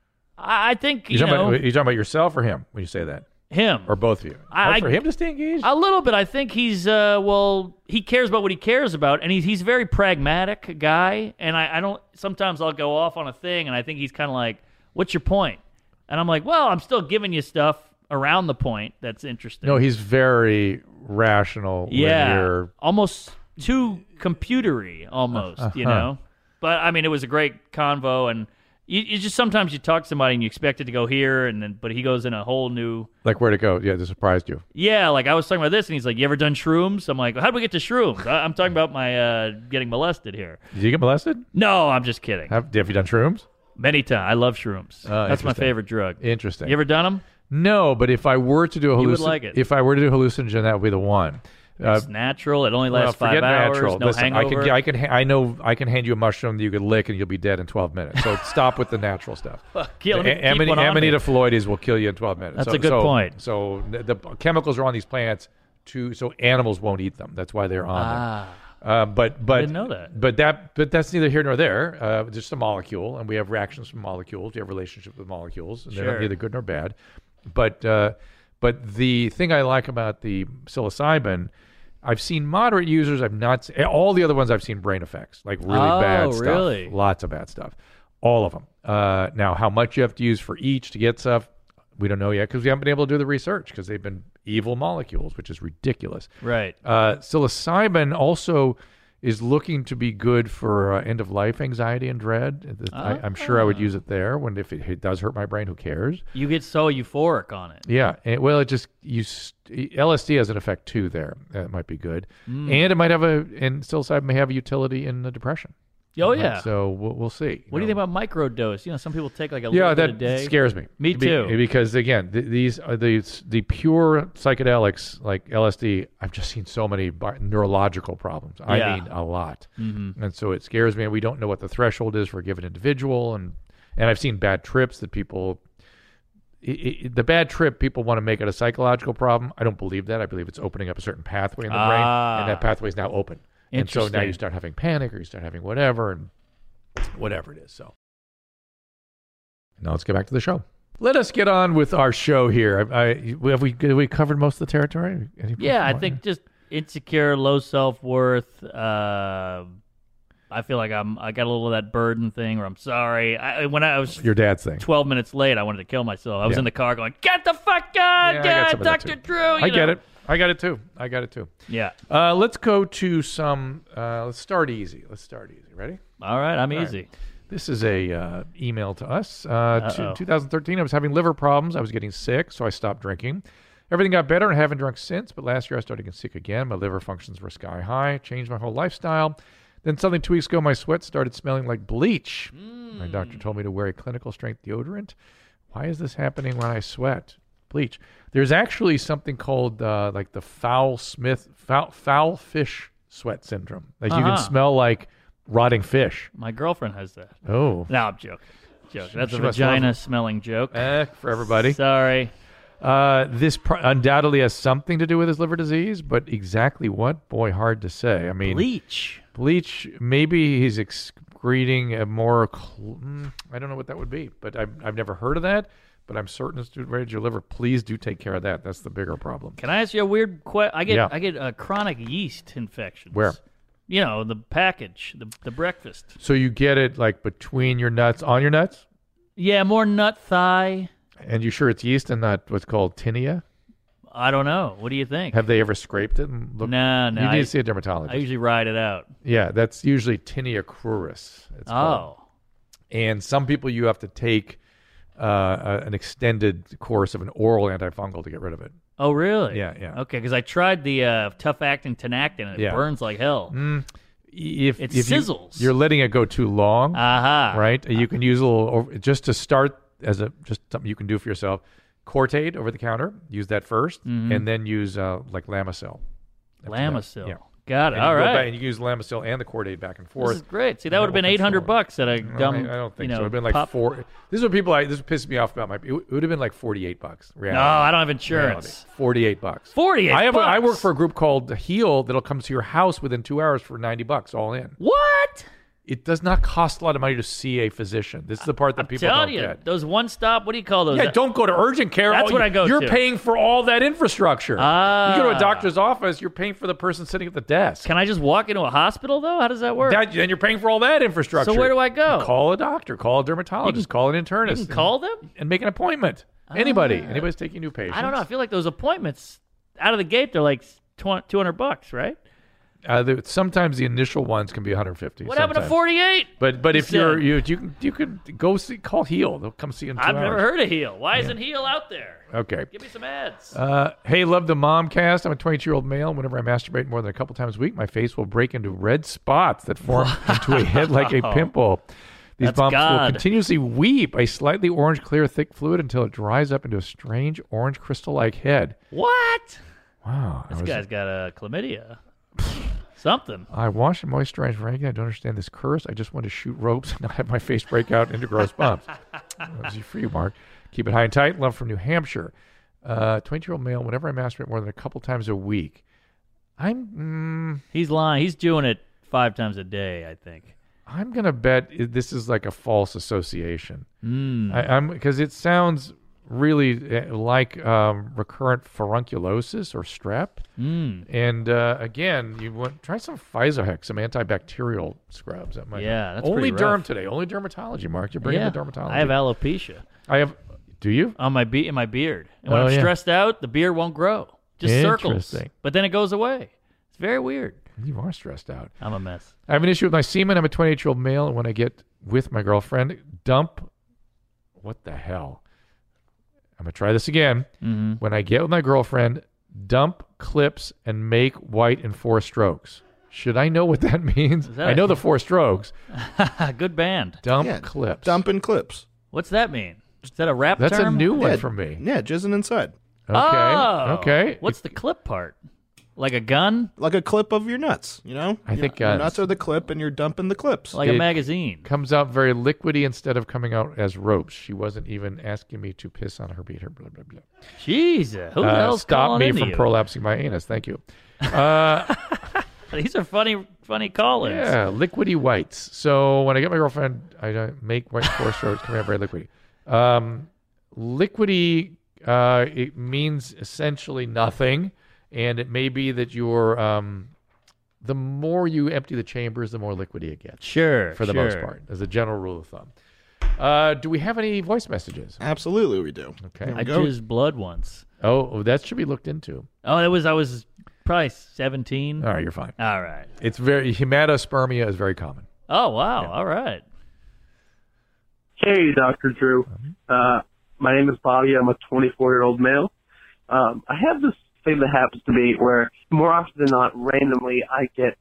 I, I think You you talking, know about, you talking about yourself or him when you say that? him Or both of you? I- Hard I- for him to stay engaged? a little bit. I think he's uh well he cares about what he cares about, and he's he's a very pragmatic guy, and I, I don't sometimes I'll go off on a thing, and I think he's kind of like, what's your point? And I'm like, well, I'm still giving you stuff around the point that's interesting. no, he's very rational. yeah, Linear. almost too computery, almost, you Uh-huh. know. But I mean, it was a great convo, and you, you just sometimes you talk to somebody and you expect it to go here, and then but he goes in a whole new. Like where'd it go? Yeah, this surprised you. Yeah, like I was talking about this, and he's like, "You ever done shrooms?" I'm like, "How'd we get to shrooms?" I, I'm talking about my uh, getting molested here. Did you get molested? No, I'm just kidding. Have, have you done shrooms? Many times, I love shrooms. Oh, That's my interesting. favorite drug. Interesting. You ever done them? No, but if I were to do a hallucinogen, You would like it. if I were to do a hallucinogen, that would be the one. Uh, It's natural. It only well, lasts forget five hours. natural. No Listen, hangover. I can, I can, ha- I know, I can hand you a mushroom that you could lick and you'll be dead in twelve minutes. So stop with the natural stuff. Yeah, let me A- keep Amani- one on me. Amanita phalloides will kill you in twelve minutes. That's So- a good so- point. So the, the chemicals are on these plants to so animals won't eat them. That's why they're on Ah, them. Uh, but but didn't know that. But that but that's neither here nor there. Uh, just a molecule, and we have reactions from molecules. We have relationships with molecules, and they're Sure. neither good nor bad. But uh, but the thing I like about the psilocybin, I've seen moderate users. I've not se- all the other ones. I've seen brain effects, like really Oh, bad stuff, really? lots of bad stuff, all of them. Uh, now, how much you have to use for each to get stuff, we don't know yet because we haven't been able to do the research because they've been evil molecules, which is ridiculous. right. Uh, psilocybin also is looking to be good for uh, end of life anxiety and dread. I, I'm sure I would use it there. When if it, it does hurt my brain, who cares? You get so euphoric on it. Yeah. And, well, it just you st- L S D has an effect too. There, that might be good, Mm. and it might have a and psilocybin may have a utility in the depression. Oh Uh, yeah. So we'll, we'll see. what do you think about microdose? You know, some people take like a Yeah, little bit a that day. scares me. Me Be- too. because again, th- these are these the pure psychedelics like L S D. I've just seen so many bi- neurological problems. Yeah. I mean, a lot, Mhm. and so it scares me. And we don't know what the threshold is for a given individual, and And I've seen bad trips that people, it, it, the bad trip, people want to make it a psychological problem. I don't believe that. I believe it's opening up a certain pathway in the Ah. brain, and that pathway is now open. And so now Interesting. you start having panic or you start having whatever, and whatever it is. So now let's get back to the show. Let us get on with our show here. I, I, have we have we covered most of the territory? Any Yeah, I more? think just insecure, low self worth. Uh, I feel like I'm. I got a little of that burden thing, or I'm sorry. I, when I was your dad's thing. twelve minutes late, I wanted to kill myself. I was Yeah. in the car going, "Get the fuck out, Yeah, I got yeah, some of that Doctor too. Drew." You I get know? it. I got it too. I got it too. Yeah. Uh, let's go to some. Uh, let's start easy. Let's start easy. Ready? All right, I'm All right. easy. This is a uh, email to us. Uh, Uh-oh. t- twenty thirteen, I was having liver problems. I was getting sick, so I stopped drinking. Everything got better, and I haven't drunk since. But last year, I started getting sick again. My liver functions were sky high. Changed my whole lifestyle. Then something two weeks ago, my sweat started smelling like bleach. Mm. My doctor told me to wear a clinical strength deodorant. Why is this happening when I sweat? Bleach. There's actually something called uh, like the foul Smith foul, foul fish sweat syndrome. Like you Uh-huh. can smell like rotting fish. My girlfriend has that. Oh. No, I'm joking. Joking. That's she a must love vagina him. smelling joke. Eh, for everybody. Sorry. Uh, this pr- undoubtedly has something to do with his liver disease, but exactly what? Boy, hard to say. I mean, Bleach. bleach, maybe he's excreting a more, cl- mm, I don't know what that would be, but I've, I've never heard of that, but I'm certain it's due to your liver. Please do take care of that. That's the bigger problem. Can I ask you a weird question? I get Yeah. I get uh, chronic yeast infections. Where? You know, the package, the the breakfast. So you get it like between your nuts, on your nuts, Yeah, more nut thigh. and you sure it's yeast and not what's called tinea? I don't know. What do you think? Have they ever scraped it? And looked? No, no. You need I, to see a dermatologist. I usually ride it out. Yeah, that's usually tinea cruris. It's called. Oh. And some people you have to take uh, a, an extended course of an oral antifungal to get rid of it. Oh, really? Yeah, yeah. Okay, because I tried the uh, tough acting Tenactin and it Yeah. burns like hell. Mm, if It if you- sizzles. you're letting it go too long, Aha. right? You can use a little or- just to start as a just something you can do for yourself. Cortade over the counter. Use that first, Mhm. and then use uh, like Lamisil. after that. Lamisil. Yeah. Got it. And you All go right. back and you use Lamisil and the Cortade back and forth. This is great. See, that and would have that been will eight hundred control it. bucks at a No, dumb. I, I don't think you know, so. It would have been like pop- four. This is what people. I, this pisses me off about my. It would have been like forty-eight bucks. No, Reality. I don't have Reality. insurance. Forty-eight bucks. Forty-eight. I have. A, I bucks. work for a group called Heal that'll come to your house within two hours for ninety bucks all in. What? It does not cost a lot of money to see a physician. This is the part that I'm people telling don't you, get. those one stop. What do you call those? Yeah, don't go to urgent care. That's Oh, what you- I go You're to. paying for all that infrastructure. Ah. You go to a doctor's office, you're paying for the person sitting at the desk. Can I just walk into a hospital though? How does that work? That, then you're paying for all that infrastructure. So where do I go? Call a doctor. Call a dermatologist. call an you internist. can and- call them. and make an appointment. Anybody. Ah. Anybody's taking new patients. I don't know. I feel like those appointments out of the gate, they're like two hundred bucks, right? Uh, the, sometimes the initial ones can be one hundred fifty. What happened to sometimes. forty-eight? But but if You you're said. you you can you can go see call Heal. They'll come see you in two I've hours. never heard of Heal. Why isn't Heal out there? Okay. Give me some ads. Uh, hey, love the Momcast. I'm a twenty-two-year-old male. Whenever I masturbate more than a couple times a week, my face will break into red spots that form into a head like a pimple. These That's bumps will God. continuously weep a slightly orange, clear, thick fluid until it dries up into a strange orange crystal-like head. What? Wow. I This was- guy's got a chlamydia. Something. I wash and moisturize regularly. I don't understand this curse. I just want to shoot ropes and not have my face break out into gross bumps. That's for you, Mark. Keep it high and tight. Love from New Hampshire. Uh, twenty-two-year-old male. Whenever I masturbate more than a couple times a week, I'm mm, He's lying. He's doing it five times a day, I think. I'm gonna bet i- this is like a false association. Mm. I, I'm because it sounds really uh, like um, recurrent furunculosis or strep. Mm. And uh, again, you want try some Physohex, some antibacterial scrubs. That might Yeah, that's only pretty derm rough. today. Only dermatology, Mark. You're bringing Yeah. the dermatology. I have alopecia I have. Do you? on my be- in my beard. And when Oh, I'm yeah. stressed out, the beard won't grow. Just circles. Interesting. But then it goes away. It's very weird. You are stressed out. I'm a mess. I have an issue with my semen. I'm a twenty-eight-year-old male, and when I get with my girlfriend, dump. What the hell? I'm gonna try this again. Mm-hmm. When I get with my girlfriend, dump clips and make white in four strokes. Should I know what that means? that I a- know the four strokes. Good band. Dump Yeah, clips. Dumping clips. What's that mean? Is that a rap That's term? a new one Yeah, for me. Yeah, jizzing inside. Okay. Oh, Okay. What's the clip part? Like a gun? Like a clip of your nuts, you know? I Your- think, your uh, nuts are the clip, and you're dumping the clips. Like a It- magazine? Comes out very liquidy instead of coming out as ropes. She wasn't even asking me to piss on her beater. Blah, blah, blah. Jeez, who the Uh, hell's stop calling me into from you? prolapsing my anus. Thank you. Uh, These are funny, funny call-ins. yeah, liquidy whites. So when I get my girlfriend, I don't make white force shorts coming out very liquidy. Um, liquidy, uh, it means essentially nothing, and it may be that you're, um, the more you empty the chambers, the more liquidy it gets. Sure, For the sure. most part, as a general rule of thumb. Uh, do we have any voice messages? Absolutely, we do. Okay. Here we I go. jizzed blood once. Oh, that should be looked into. Oh, it was I was probably seventeen. All right, you're fine. All right. It's very hematospermia is very common. Oh wow. All right. Hey, Doctor Drew. Uh, my name is Bobby. I'm a twenty-four-year-old male. Um, I have this thing that happens to me where more often than not, randomly, I get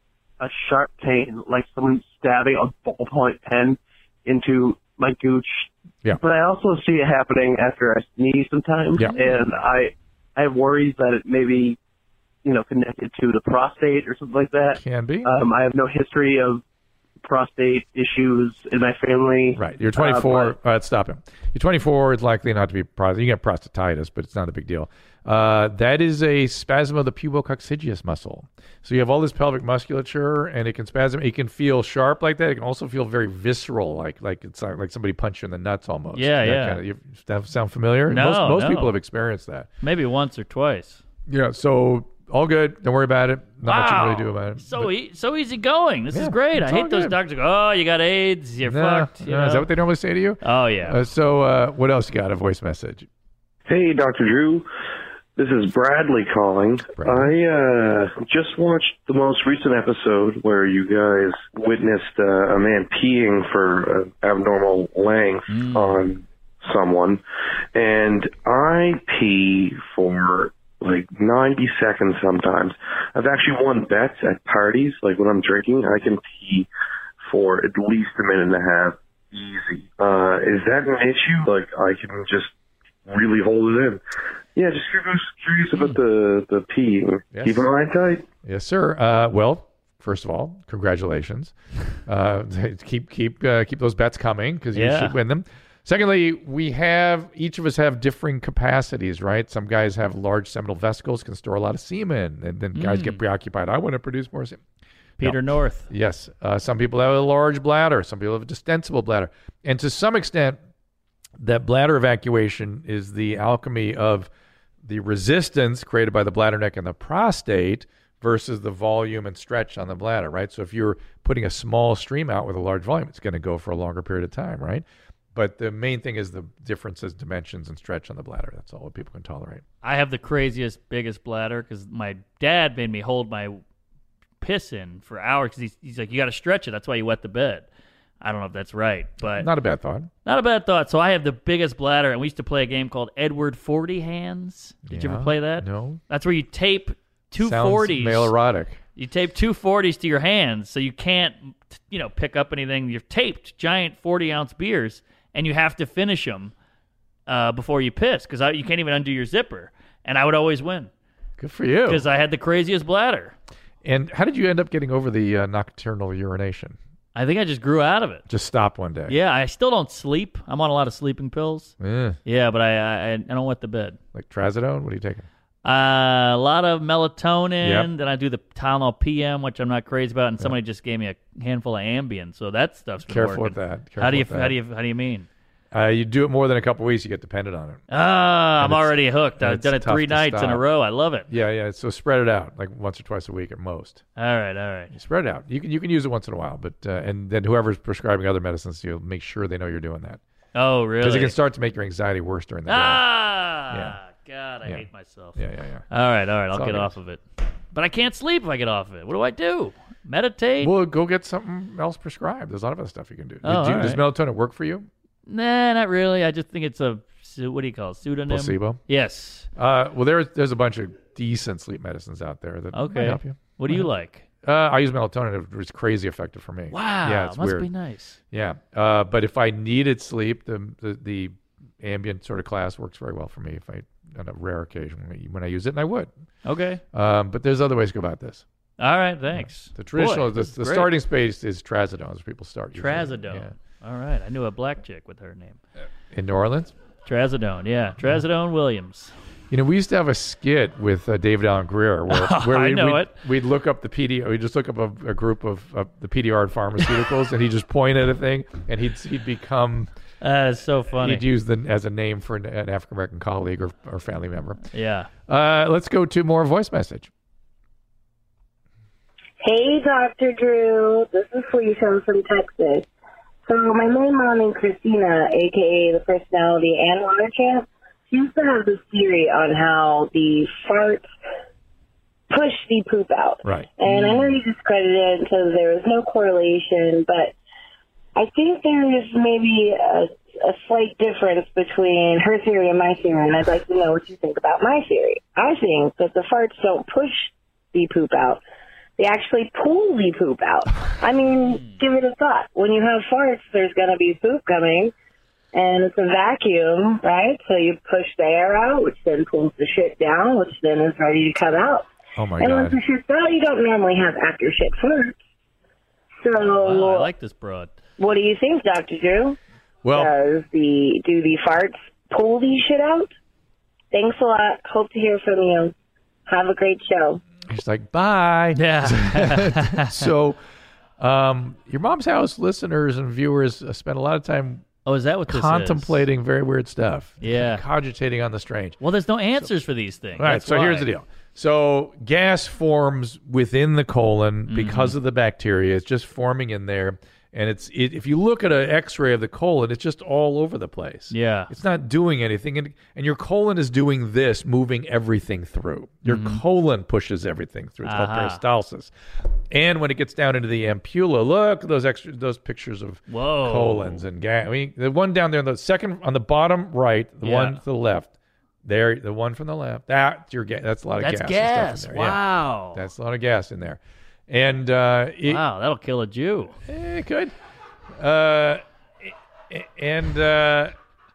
a sharp pain, like someone stabbing a ballpoint pen into my gooch. Yeah. But I also see it happening after I sneeze sometimes, Yeah. and I I have worries that it may be, you know, connected to the prostate or something like that. Can be. Um, I have no history of prostate issues in my family. Right. You're twenty-four. Uh, Uh, let's stop him. You're twenty-four. It's likely not to be prostate. You get prostatitis, but it's not a big deal. Uh, that is a spasm of the pubococcygeus muscle. So you have all this pelvic musculature, and it can spasm. It can feel sharp like that. It can also feel very visceral, like like it's like, like somebody punched you in the nuts almost. Yeah, That yeah. Kind of, you that sound familiar? No, most most no. people have experienced that. Maybe once or twice. Yeah. So all good. Don't worry about it. Not much you can Wow. really do about it. So But- e- so easy going. This Yeah, is great. I it's all hate those good. doctors. Go, oh, you got AIDS. You're Nah, fucked. You nah, is know? that what they normally say to you? Oh yeah. Uh, so uh, what else you got? A voice message. Hey, Doctor Drew. This is Bradley calling. Bradley. I uh, just watched the most recent episode where you guys witnessed uh, a man peeing for an abnormal length on someone. And I pee for like ninety seconds sometimes. I've actually won bets at parties. Like when I'm drinking, I can pee for at least a minute and a half easy. Uh, is that an issue? Like I can just really hold it in. Yeah, just curious, curious about the the peeing. Yes. Keep an eye tight. Yes, sir. Uh, well, first of all, congratulations. Uh, keep keep uh, keep those bets coming because you Yeah. should win them. Secondly, we have each of us have differing capacities, right? Some guys have large seminal vesicles, can store a lot of semen, and then guys get preoccupied. I want to produce more semen. Peter North. Yes. Uh, some people have a large bladder. Some people have a distensible bladder. And to some extent, that bladder evacuation is the alchemy of the resistance created by the bladder neck and the prostate versus the volume and stretch on the bladder, right? So if you're putting a small stream out with a large volume, it's going to go for a longer period of time, right? But the main thing is the differences, dimensions, and stretch on the bladder. That's all what people can tolerate. I have the craziest, biggest bladder because my dad made me hold my piss in for hours because he's, he's like, you got to stretch it. That's why you wet the bed. I don't know if that's right, but Not a bad thought. not a bad thought. So I have the biggest bladder, and we used to play a game called Edward Forty Hands. Did you Yeah? ever play that? No. That's where you tape two Sounds forties. male erotic. You tape two forties to your hands, so you can't, you know, pick up anything. You've taped giant forty ounce beers, and you have to finish them uh, before you piss because you can't even undo your zipper. And I would always win Good for you. because I had the craziest bladder. And how did you end up getting over the uh, nocturnal urination? I think I just grew out of it. Just stopped one day. Yeah, I still don't sleep. I'm on a lot of sleeping pills. Eh, Yeah, but I I, I don't wet the bed. like trazodone? What are you taking? Uh, a lot of melatonin. Yep. Then I do the Tylenol P M, which I'm not crazy about. And somebody just gave me a handful of Ambien, so that stuff's been Careful working. with that. Careful How do you with that. how do you how do you mean? Uh, you do it more than a couple weeks, you get dependent on it. Ah, I'm it's- already hooked. and I've it's done it tough three to nights in a stop. row. I love it. Yeah, yeah. So spread it out, like once or twice a week at most. All right, all right. Spread it out. You can you can use it once in a while, but uh, and then whoever's prescribing other medicines, you'll make sure they know you're doing that Oh, because really? it can start to make your anxiety worse during the day. Ah, God, I Yeah. hate myself. Yeah, yeah, yeah. All right, all right. I'll all get good. off of it. But I can't sleep if I get off of it. What do I do? Meditate? Well, go get something else prescribed. There's a lot of other stuff you can do. Oh, Did you- all Does right. melatonin work for you? Nah, not really. I just think it's a pseu- what do you call it? Pseudonym? Placebo. Yes. Uh, well, there's there's a bunch of decent sleep medicines out there that might Okay. help you. What do you like? Uh, I use melatonin. It was crazy effective for me. Wow, Yeah, it's must weird. be nice. Yeah, uh, but if I needed sleep, the, the the ambient sort of class works very well for me. If I on a rare occasion when I, when I use it, and I would. Okay. Um, but there's other ways to go about this. All right, thanks. The traditional, Boy, the, that's the great. starting space is trazodone, as people start using it. Trazodone. Yeah. All right. I knew a black chick with her name. In New Orleans? Trazodone, yeah. Trazodone Williams. You know, we used to have a skit with uh, David Allen Greer where, where I we, know we'd, it. we'd look up the P D R, we'd just look up a, a group of uh, the P D R pharmaceuticals, and he'd just point at a thing, and he'd he'd become, That is so funny. he'd use the as a name for an, an African American colleague or, or family member. Yeah. Uh, let's go to more voice message. Hey, Doctor Drew. This is Felicia. I'm from Texas. So my main mom and Christina, a k a the personality and water champ, she used to have this theory on how the farts push the poop out. Right. And I know you discredited it and said there was no correlation, but I think there is maybe a, a slight difference between her theory and my theory, and I'd like to know what you think about my theory. I think that the farts don't push the poop out. They actually pull the poop out. I mean, give it a thought. When you have farts, there's going to be poop coming, and it's a vacuum, right? So you push the air out, which then pulls the shit down, which then is ready to come out. Oh, my and God. once the shit's out, you don't normally have after shit farts. So, Wow, I like this broad. what do you think, Doctor Drew? Well, Does the do the farts pull the shit out? Thanks a lot. Hope to hear from you. Have a great show. he's like, bye. Yeah. So, um, your mom's house listeners and viewers uh, spend a lot of time Oh, is that what this is? contemplating very weird stuff. Yeah. Cogitating on the strange. Well, there's no answers for these things. All right, That's so here's why. the deal. So gas forms within the colon Mm-hmm. because of the bacteria. It's just forming in there. And it's it, if you look at an X-ray of the colon, it's just all over the place. Yeah. It's not doing anything. And, and your colon is doing this, moving everything through. Your colon pushes everything through. It's Aha. called peristalsis. And when it gets down into the ampulla, look at those extra those pictures of Whoa. colons and gas. I mean, the one down there, the second on the bottom right, the Yeah. one to the left. There, the one from the left. That's your gas. That's a lot of That's gas. gas. And stuff in there. Yeah. Wow. That's a lot of gas in there. And uh, it, wow, that'll kill a Jew. eh, it could. Uh, and uh,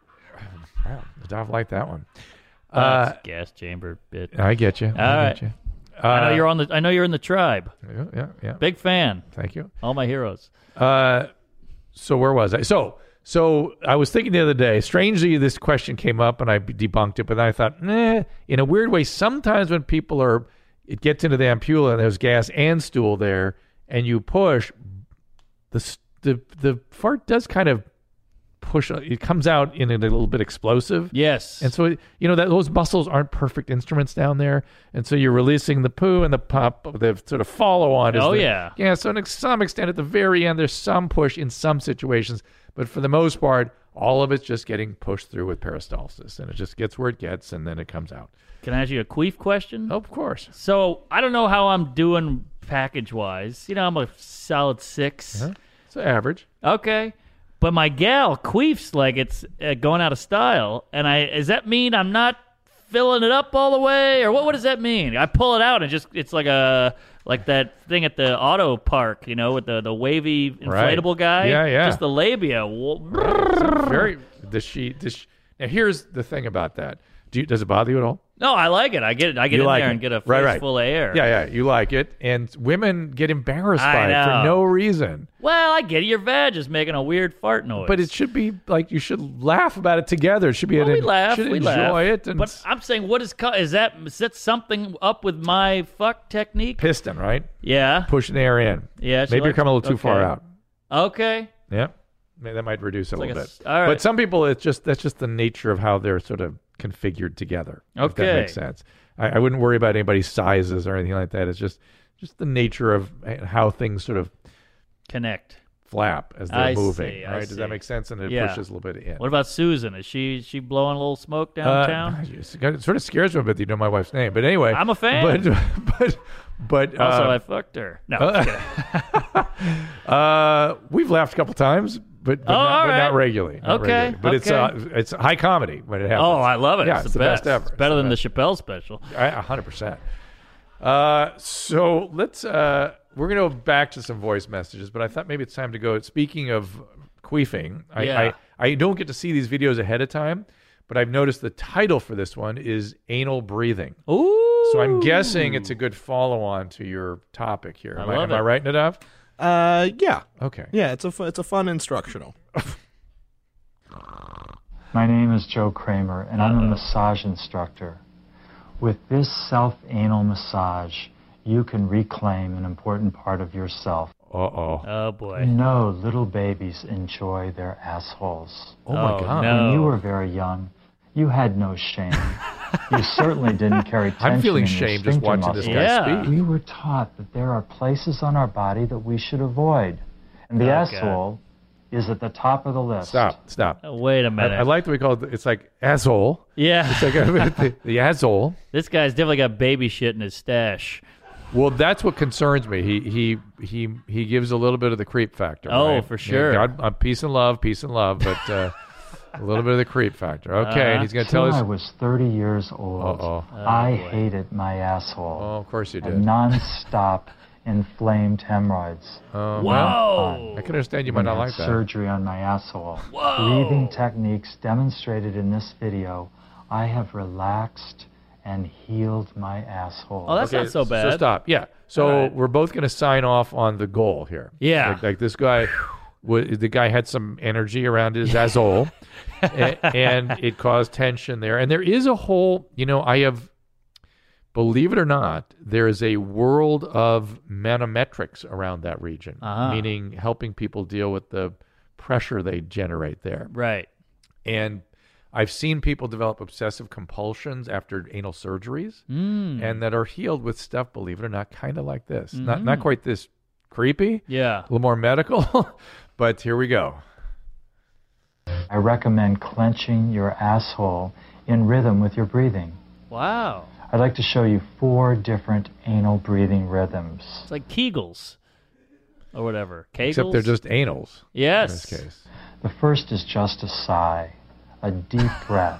wow, I don't like that one. Uh, Uh, it's a gas chamber bit. I get you. I All get you. Uh, I know you're on the. I know you're in the tribe. Yeah, yeah, yeah. Big fan. Thank you. All my heroes. Uh, so where was I? So, so I was thinking the other day. Strangely, this question came up, and I debunked it. But then I thought, eh. In a weird way, sometimes when people are, it gets into the ampulla, and there's gas and stool there, and you push, the s- the the fart does kind of push. It comes out in a little bit explosive. Yes. And so, you know, that those muscles aren't perfect instruments down there. And so you're releasing the poo and the pop, the sort of follow on. Is Oh, the- yeah. Yeah. So to some extent, at the very end, there's some push in some situations. But for the most part, all of it's just getting pushed through with peristalsis. And it just gets where it gets, and then it comes out. Can I ask you a queef question? Of course. So I don't know how I'm doing package wise. You know, I'm a solid six. Huh? It's average. Okay. But my gal queefs like it's uh, going out of style, and I does that mean I'm not filling it up all the way, or what? What does that mean? I pull it out and just it's like a like that thing at the auto park, you know, with the the wavy inflatable Right. guy. Yeah, yeah. Just the labia. Whoa. Very. Does she? Does she, now here's the thing about that. Do you, does it bother you at all? No, I like it. I get it. I get You in like there it. and get a face Right, right. full of air. Yeah, yeah. You like it, and women get embarrassed I by it for know. no reason. Well, I get it. Your vag is making a weird fart noise. But it should be like you should laugh about it together. It should be Well, an we laugh. should we enjoy laugh. it. And But I'm saying, what is co- is that? Is that something up with my fuck technique? piston, right? Yeah. Pushing air in. Yeah. she Maybe you're likes- coming a little too far okay. out. Okay. Yeah, Maybe that might reduce it a like little a bit. s- all right. But some people, it's just that's just the nature of how they're sort of configured together. If that Okay. makes sense. I, I wouldn't worry about anybody's sizes or anything like that. It's just just the nature of how things sort of Connect. flap as they're I moving. see, I right? Does see. that make sense? And it Yeah. pushes a little bit in. What about Susan? Is she she blowing a little smoke Uh, downtown? it sort of scares me a bit that you know my wife's name. But anyway, I'm a fan. But but but also, uh, I fucked her. No. just kidding. uh, we've laughed a couple times, but, but, Oh, not, all but right. not regularly. Not Okay, regularly. But it's uh, okay. it's high comedy when it happens. oh, I love it. Yeah, it's, it's the, the best. best ever. It's It's better the than best. the Chappelle special. I- A hundred percent. Uh, so let's uh, we're gonna go back to some voice messages, but I thought maybe it's time to go. Speaking of queefing, I, Yeah. I I don't get to see these videos ahead of time, but I've noticed the title for this one is anal breathing. Ooh. So I'm guessing it's a good follow-on to your topic here. I Am, love I, am it. I writing it up? Uh, yeah, Okay. yeah. It's a fu- it's a fun instructional. My name is Joe Kramer, and I'm a massage instructor. With this self-anal massage, you can reclaim an important part of yourself. Uh-oh. Oh, boy. You know little babies enjoy their assholes. Oh, my Oh, God. no. When you were very young, you had no shame. You certainly didn't carry tension I'm feeling in your shame just sphincter watching this muscles. guy Yeah. speak. We were taught that there are places on our body that we should avoid. And the Oh, asshole is at the top of the list. Stop, stop. Oh, wait a I, minute. I like that we call it, it's like asshole. yeah. It's like the, the asshole. This guy's definitely got baby shit in his stash. Well, that's what concerns me. He he he he gives a little bit of the creep factor. Oh, right? for sure. Yeah, God, uh, peace and love, peace and love, but uh, a little bit of the creep factor. Okay, Uh-huh. and he's going to tell Till I us. was thirty years old, Uh-oh. I boy. hated my asshole. Oh, of course you and did. non-stop inflamed hemorrhoids. Oh, well, Whoa. I can understand you might When not I had like that. surgery on my asshole. Whoa. Breathing techniques demonstrated in this video, I have relaxed and healed my asshole. Oh, that's Okay, not so bad. So stop. Yeah. So All right. we're both going to sign off on the goal here. Yeah. Like, like this guy, wa- the guy had some energy around his asshole, a- and it caused tension there. And there is a whole, you know, I have, believe it or not, there is a world of manometrics around that region, Uh-huh. meaning helping people deal with the pressure they generate there. Right. And I've seen people develop obsessive compulsions after anal surgeries Mm. and that are healed with stuff, believe it or not, kind of like this. Not not quite this creepy, Yeah. a little more medical, but here we go. I recommend clenching your asshole in rhythm with your breathing. Wow. I'd like to show you four different anal breathing rhythms. It's like Kegels or whatever. Kegels? Except they're just anals Yes. in this case. The first is just a sigh, a deep breath.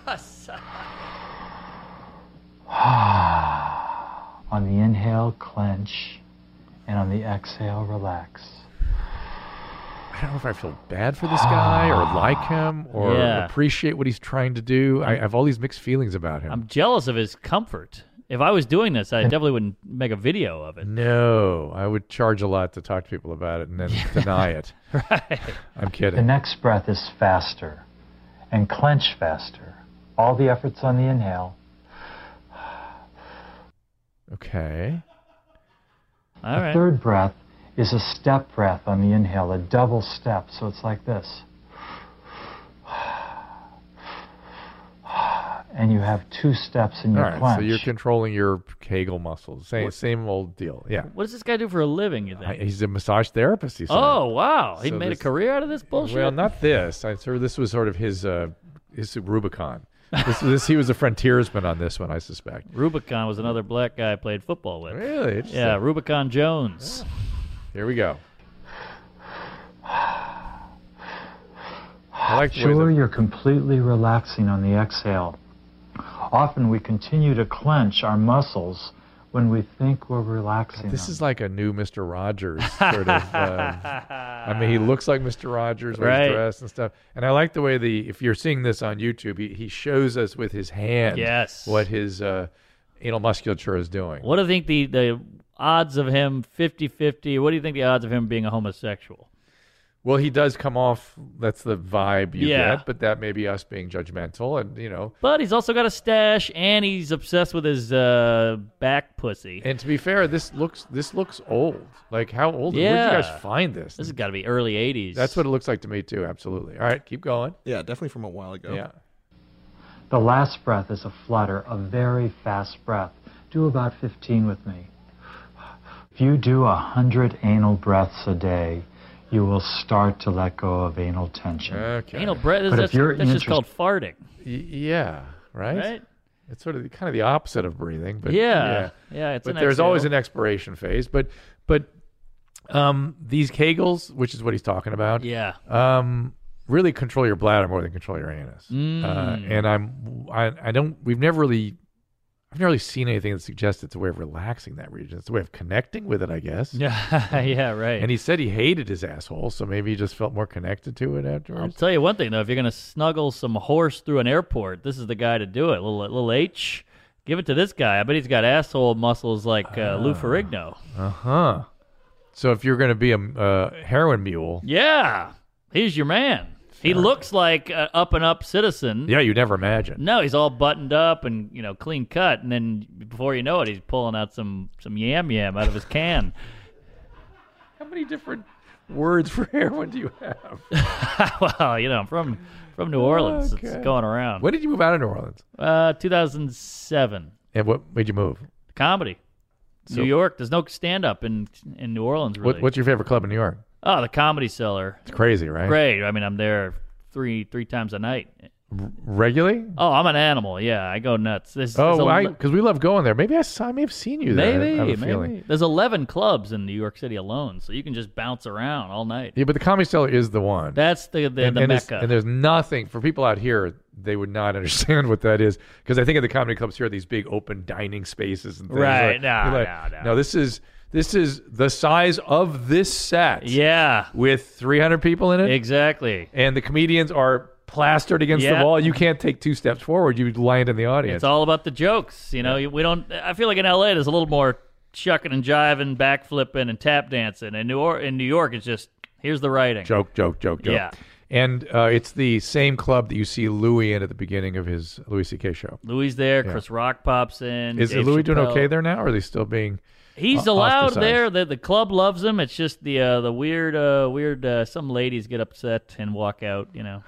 On the inhale, clench, and on the exhale, relax. I don't know if I feel bad for this guy or like him or Yeah. appreciate what he's trying to do. I, I have all these mixed feelings about him. I'm jealous of his comfort. If I was doing this, I definitely wouldn't make a video of it. no, I would charge a lot to talk to people about it and then deny it. Right. I'm The kidding. next breath is faster, and clench faster. All the efforts on the inhale. Okay. All the right. third breath is a step breath on the inhale, a double step, so it's like this. And you have two steps in All your right. clench. So you're controlling your Kegel muscles. Same same old deal. Yeah. What does this guy do for a living, you I, think? he's a massage therapist. He said. Oh, wow. He So made this- a career out of this bullshit? Well, not this. I sort of, this was sort of his uh, his Rubicon. This, this he was a frontiersman on this one, I suspect. Rubicon was another black guy I played football with. Really? Interesting. Yeah, Rubicon Jones. Here we go. I like the way Sure, the- you're completely relaxing on the exhale. Often we continue to clench our muscles when we think we're relaxing This them. is like a new Mister Rogers sort of. Um, I mean, he looks like Mister Rogers, way Right. he's dressed and stuff. And I like the way the. If you're seeing this on YouTube, he, he shows us with his hand Yes. what his uh, anal musculature is doing. What do you think the, the odds of him fifty-fifty? What do you think the odds of him being a homosexual? Well, he does come off. That's the vibe you Yeah. get, but that may be us being judgmental, and you know. But he's also got a stash, and he's obsessed with his uh, back pussy. And to be fair, this looks this looks old. Like how old? Where did you Yeah. guys find this? This has got to be early eighties. That's what it looks like to me too. Absolutely. All right, keep going. Yeah, definitely from a while ago. Yeah. The last breath is a flutter, a very fast breath. Do about fifteen with me. If you do a hundred anal breaths a day, you will start to let go of anal tension. Okay. Anal breath. But if That's, you're that's just interest- called farting, Y- yeah. Right. right? It's sort of the, kind of the opposite of breathing, but Yeah. Yeah, it's But an there's always an exhale. expiration phase. But but um, these Kegels, which is what he's talking about, Yeah. um, really control your bladder more than control your anus. Mm. Uh, and I'm I, I don't we've never really I've never really seen anything that suggests it's a way of relaxing that region. It's a way of connecting with it, I guess. Yeah, yeah, right. And he said he hated his asshole, so maybe he just felt more connected to it I'll afterwards. tell you one thing, though. If you're going to snuggle some horse through an airport, this is the guy to do it. Little, little H. Give it to this guy. I bet he's got asshole muscles like uh, Lou Ferrigno. Uh-huh. So if you're going to be a uh, heroin mule... Yeah, he's your man. He looks like an up-and-up citizen. Yeah, you'd never imagine. No, he's all buttoned up and, you know, clean cut, and then before you know it, he's pulling out some, some yam-yam out of his can. How many different words for heroin do you have? Well, you know, I'm from, from New Orleans. Okay. It's going around. When did you move out of New Orleans? Uh, two thousand seven. And what made you move? Comedy. So- New York. There's no stand-up in in New Orleans, really. What, what's your favorite club in New York? Oh, the Comedy Cellar. It's crazy, right? Great. I mean, I'm there three three times a night. Regularly? Oh, I'm an animal. Yeah, I go nuts. There's, Oh, there's because we love going there. Maybe I saw, I may have seen you there. maybe, I have a maybe. feeling. There's eleven clubs in New York City alone, so you can just bounce around all night. Yeah, but the Comedy Cellar is the one. That's the the, and, the and it's- mecca. and there's nothing for people out here. They would not understand what that is because I think of the comedy clubs here, these big open dining spaces and things. Right. Like, No, you're like, no, no. no. This is this is the size of this set. Yeah, With three hundred people in it, exactly. and the comedians are plastered against Yeah. the wall. You can't take two steps forward. You land in the audience. It's all about the jokes. You know, we don't. I feel like in L A there's a little more shucking and jiving, backflipping, and tap dancing. In New or- in New York, it's just here's the writing. joke, joke, joke, joke. Yeah. And uh, it's the same club that you see Louis in at the beginning of his Louis C K show. Louis there. Chris Rock pops in. Is Dave Louis doing Chappelle. okay there now, or are they still being? He's o- allowed ostracized? there. The the club loves him. It's just the uh, the weird uh, weird uh, some ladies get upset and walk out. You know,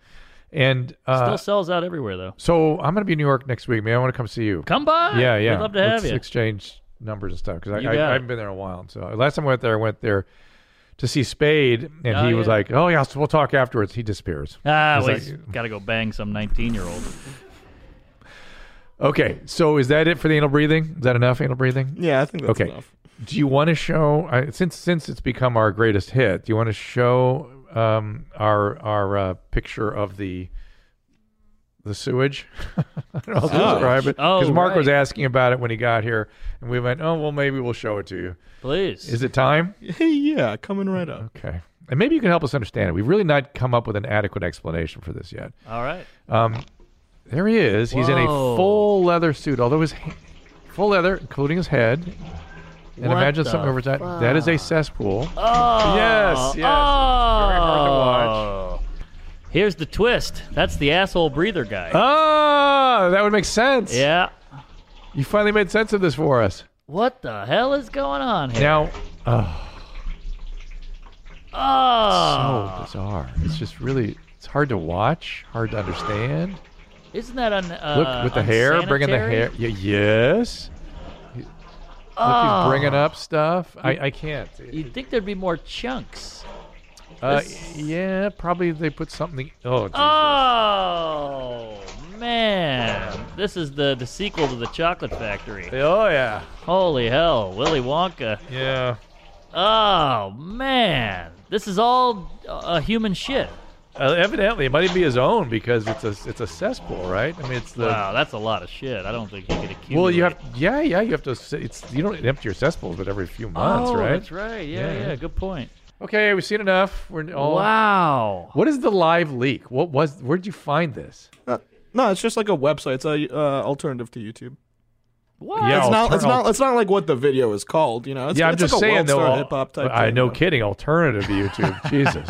And uh, still sells out everywhere though. so I'm going to be in New York next week. Maybe I want to come see you. Come by. Yeah, yeah. We'd love to have Let's you. exchange numbers and stuff because I, You I, I got it. haven't been there in a while. So last time I went there, I went there to see Spade, and Oh, he was yeah. like, "Oh yeah, so we'll talk afterwards." He disappears. Ah, He's well, like- he's got to go bang some nineteen year old. Okay, so is that it for the anal breathing? Is that enough anal breathing? Yeah, I think that's Okay. enough. Do you want to show uh, since since it's become our greatest hit? Do you want to show um, our our uh, picture of the the sewage? I don't know how to Oh. describe it Oh, because Mark was right. asking about it when he got here, and we went, "Oh well, maybe we'll show it to you." Please. Is it time? Yeah, coming right up. Okay, and maybe you can help us understand it. We've really not come up with an adequate explanation for this yet. All right. Um, there he is. He's in a Whoa. full leather suit, although his ha- full leather, including his head. And What imagine the something over that. That is a cesspool. Oh. Yes, yes. Very hard to watch. Oh. Here's the twist. That's the asshole breather guy. Oh, that would make sense. Yeah. You finally made sense of this for us. What the hell is going on here? Now, oh, oh. so bizarre. It's just really, it's hard to watch, hard to understand. Isn't that un, uh, Look, with the hair, bringing the hair. unsanitary? Y- yes. Look, Oh. he's bringing up stuff. I, I can't. You'd think there'd be more chunks. Uh, this- yeah, probably they put something. Oh, Jesus. Oh, man. This is the, the sequel to the Chocolate Factory. Oh, yeah. Holy hell. Willy Wonka. Yeah. Oh, man. This is all uh, human shit. Uh, evidently, it might be his own because it's a it's a cesspool, right? I mean, it's the. Wow, that's a lot of shit. I don't think you could accumulate. Well, you have, yeah, yeah, you have to. s- It's you don't empty your cesspools, but every few months, oh, right? that's right. Yeah, Yeah, yeah, yeah. Good point. Okay, we've seen enough. We're all. Wow. What is the live leak? What was? Where did you find this? Uh, no, it's just like a website. It's a uh, alternative to YouTube. What? Yeah, It's not. alter- It's not. It's not like what the video is called. You know. It's, yeah, I'm it's just like a saying World though. Star al- hip hop type. I thing, no you know. kidding. Alternative to YouTube. Jesus.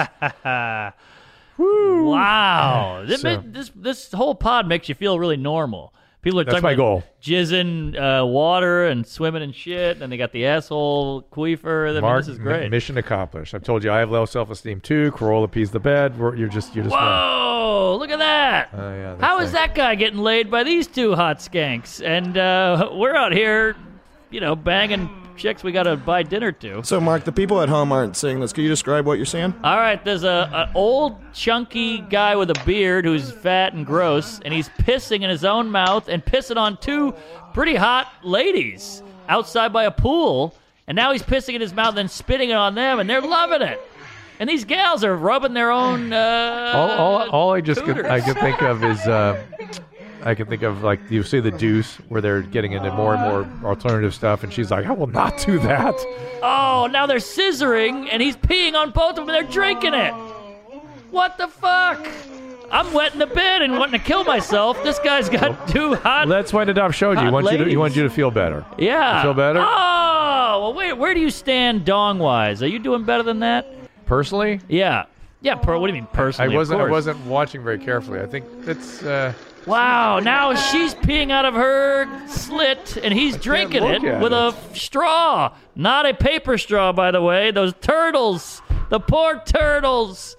Wow. This, So- this this whole pod makes you feel really normal. People are That's talking my about goal. jizzing uh, water and swimming and shit, and they got the asshole queefer. I mean, Mark, this is great. m- mission accomplished. I've told you I have low self-esteem too. Corolla pees the bed. We're, you're just you're just. Whoa! Look at that. Oh, yeah, How that's is like- that guy getting laid by these two hot skanks? And uh, we're out here, you know, banging chicks we got to buy dinner to. So, Mark, the people at home aren't seeing this. Can you describe what you're seeing? All right, there's a an old chunky guy with a beard who's fat and gross, and he's pissing in his own mouth and pissing on two pretty hot ladies outside by a pool. And now he's pissing in his mouth and spitting it on them, and they're loving it. And these gals are rubbing their own. Uh, All, all, all I just could, tutors. I could think of is uh, I can think of, like, you see The Deuce, where they're getting into more and more alternative stuff, and she's like, I will not do that. Oh, now they're scissoring, and he's peeing on both of them, and they're drinking it. What the fuck? I'm wetting the bed and wanting to kill myself. This guy's got two hot. Well, that's why the Dove showed you. He hot wants you, to, he ladies. wants you to feel better. Yeah. You feel better? Oh, well, wait. Where do you stand dong-wise? Are you doing better than that? Personally? Yeah. Yeah, per, what do you mean personally? I wasn't. Of I course. wasn't watching very carefully. I think it's. Uh, Wow, now she's peeing out of her slit, and he's drinking look it at with it. a straw. Not a paper straw, by the way. Those turtles. The poor turtles.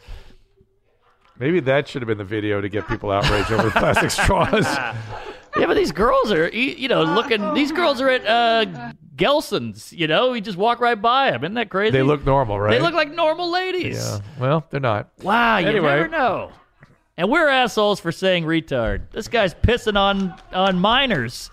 maybe that should have been the video to get people outraged over plastic straws. Yeah, but these girls are, you know, looking. These girls are at uh, Gelson's, you know. You just walk right by them. Isn't that crazy? They look normal, right? They look like normal ladies. Yeah. Well, they're not. Wow, you Anyway. never know. And we're assholes for saying retard. This guy's pissing on, on minors.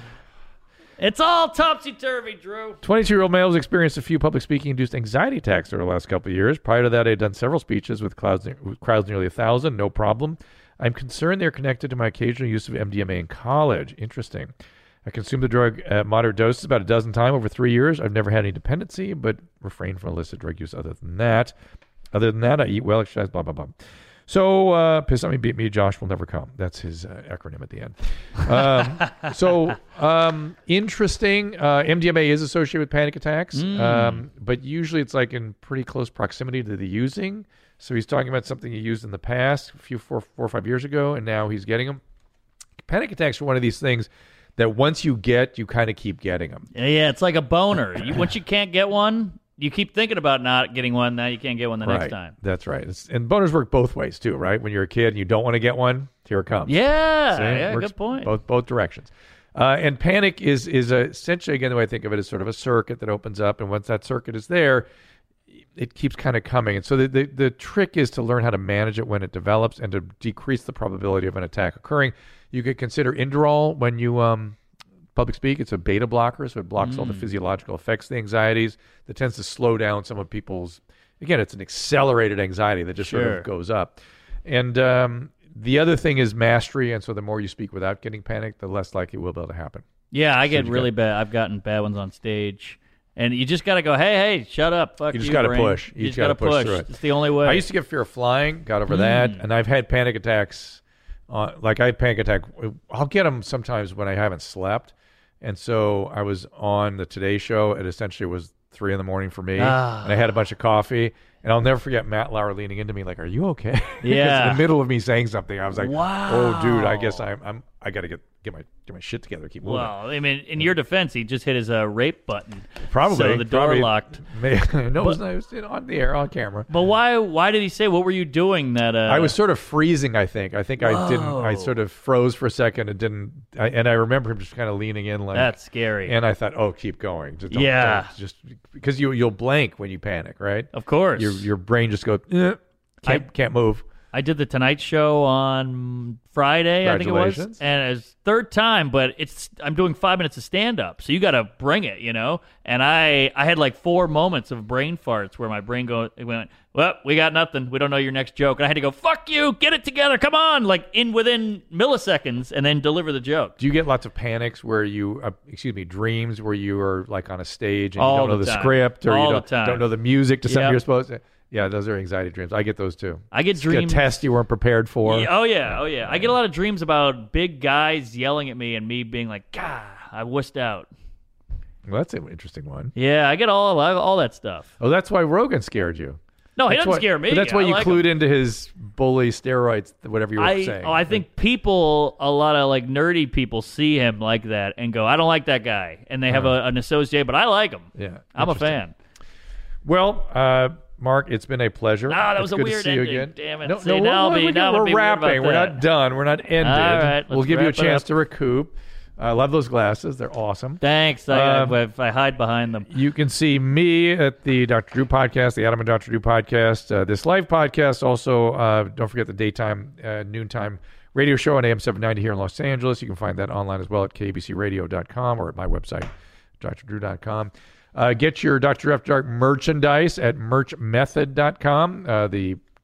It's all topsy-turvy, Drew. twenty-two-year-old male has experienced a few public speaking-induced anxiety attacks over the last couple of years. Prior to that, I had done several speeches with crowds, with crowds nearly a thousand, no problem. I'm concerned they're connected to my occasional use of M D M A in college. Interesting. I consumed the drug at moderate doses about a dozen times over three years. I've never had any dependency, but refrained from illicit drug use other than that. Other than that, I eat well, exercise, blah, blah, blah. So, uh, piss on me, beat me, Josh will never come. That's his uh, acronym at the end. Um, so, um, interesting. Uh, M D M A is associated with panic attacks, Mm. um, but usually it's like in pretty close proximity to the using. So he's talking about something he used in the past, a few four, four or five years ago, and now he's getting them. Panic attacks are one of these things that once you get, you kind of keep getting them. Yeah, yeah, it's like a boner. You, once you can't get one, you keep thinking about not getting one. Now you can't get one the right. next time. That's right. It's, and boners work both ways too, right? When you're a kid and you don't want to get one, here it comes. Yeah, See? yeah, Works good point. Both both directions. Uh, and panic is is a, essentially, again, the way I think of it is sort of a circuit that opens up, and once that circuit is there, it keeps kind of coming. And so the, the, the trick is to learn how to manage it when it develops and to decrease the probability of an attack occurring. You could consider Inderal when you um, public speak. It's a beta blocker, so it blocks Mm. all the physiological effects of the anxieties. That tends to slow down some of people's, again, it's an accelerated anxiety that just sort Sure. of goes up. And um, the other thing is mastery, and so the more you speak without getting panicked, the less likely it will be able to happen. Yeah, I So get you really got- bad. I've gotten bad ones on stage. And you just got to go, hey, hey, shut up. Fuck You you, just gotta brain. push. You You just just got to gotta push push. through it. It's the only way. I used to get fear of flying, got over that, and I've had panic attacks. Uh, like I had panic attack. I'll get them sometimes when I haven't slept, and so I was on the Today Show. It essentially was three in the morning for me, Ah. and I had a bunch of coffee. And I'll never forget Matt Lauer leaning into me like, "Are you okay?" Because Yeah. in the middle of me saying something, I was like, Wow. "Oh, dude, I guess I'm, I'm I got to get get my get my shit together, keep moving." Well, I mean, in your defense, he just hit his uh, rape button. Probably. So the door probably, locked. May, no, it was, it was on the air, on camera. But why Why did he say, what were you doing that... Uh, I was sort of freezing, I think. I think I didn't, I Whoa. sort of froze for a second and didn't, I, and I remember him just kind of leaning in like, That's scary. and I thought, oh, keep going. Just don't, Yeah. don't- just because you, you'll blank when you panic, right? Of course. Your, your brain just goes, eh, can't, I- can't move. I did the Tonight Show on Friday, I think it was, Congratulations. and it's third time. But it's I'm doing five minutes of stand up, so you got to bring it, you know. And I I had like four moments of brain farts where my brain go it went, well, we got nothing, we don't know your next joke, and I had to go, fuck you, get it together, come on, like in within milliseconds, and then deliver the joke. Do you get lots of panics where you, uh, excuse me, dreams where you are like on a stage and All you don't know the the time. script or All you the don't, time. don't know the music to something Yep. you're supposed to? Yeah, those are anxiety dreams. I get those too. I get It's dreams- a test you weren't prepared for. Yeah, oh yeah, oh yeah. I get a lot of dreams about big guys yelling at me and me being like, God, I wussed out. Well, that's an interesting one. Yeah, I get all all that stuff. Oh, that's why Rogan scared you. No, he That's doesn't why- scare me. But that's why I you like clued him. into his bully steroids, whatever you were I, saying. oh, I think people, a lot of like nerdy people, see him like that and go, "I don't like that guy," and they have a, an associate, but I like him. Yeah, I'm a interesting. fan. Well, uh, Mark, it's been a pleasure. Ah, that It's was a good weird to see you ending. again. Damn it. No, See, no, now I'll we're, be- we're, now we're I'll be weird about wrapping. We're that. not done. We're not ended. All right, we'll let's give you a wrap it chance up. to recoup. I love those glasses. They're awesome. Thanks. I, Um, I, I hide behind them. You can see me at the Doctor Drew podcast, the Adam and Doctor Drew podcast, uh, this live podcast. Also, uh, don't forget the daytime, uh, noontime radio show on A M seven ninety here in Los Angeles. You can find that online as well at K B C radio dot com or at my website, D R drew dot com. Uh, get your Doctor After Dark merchandise at merch method dot com. Uh, the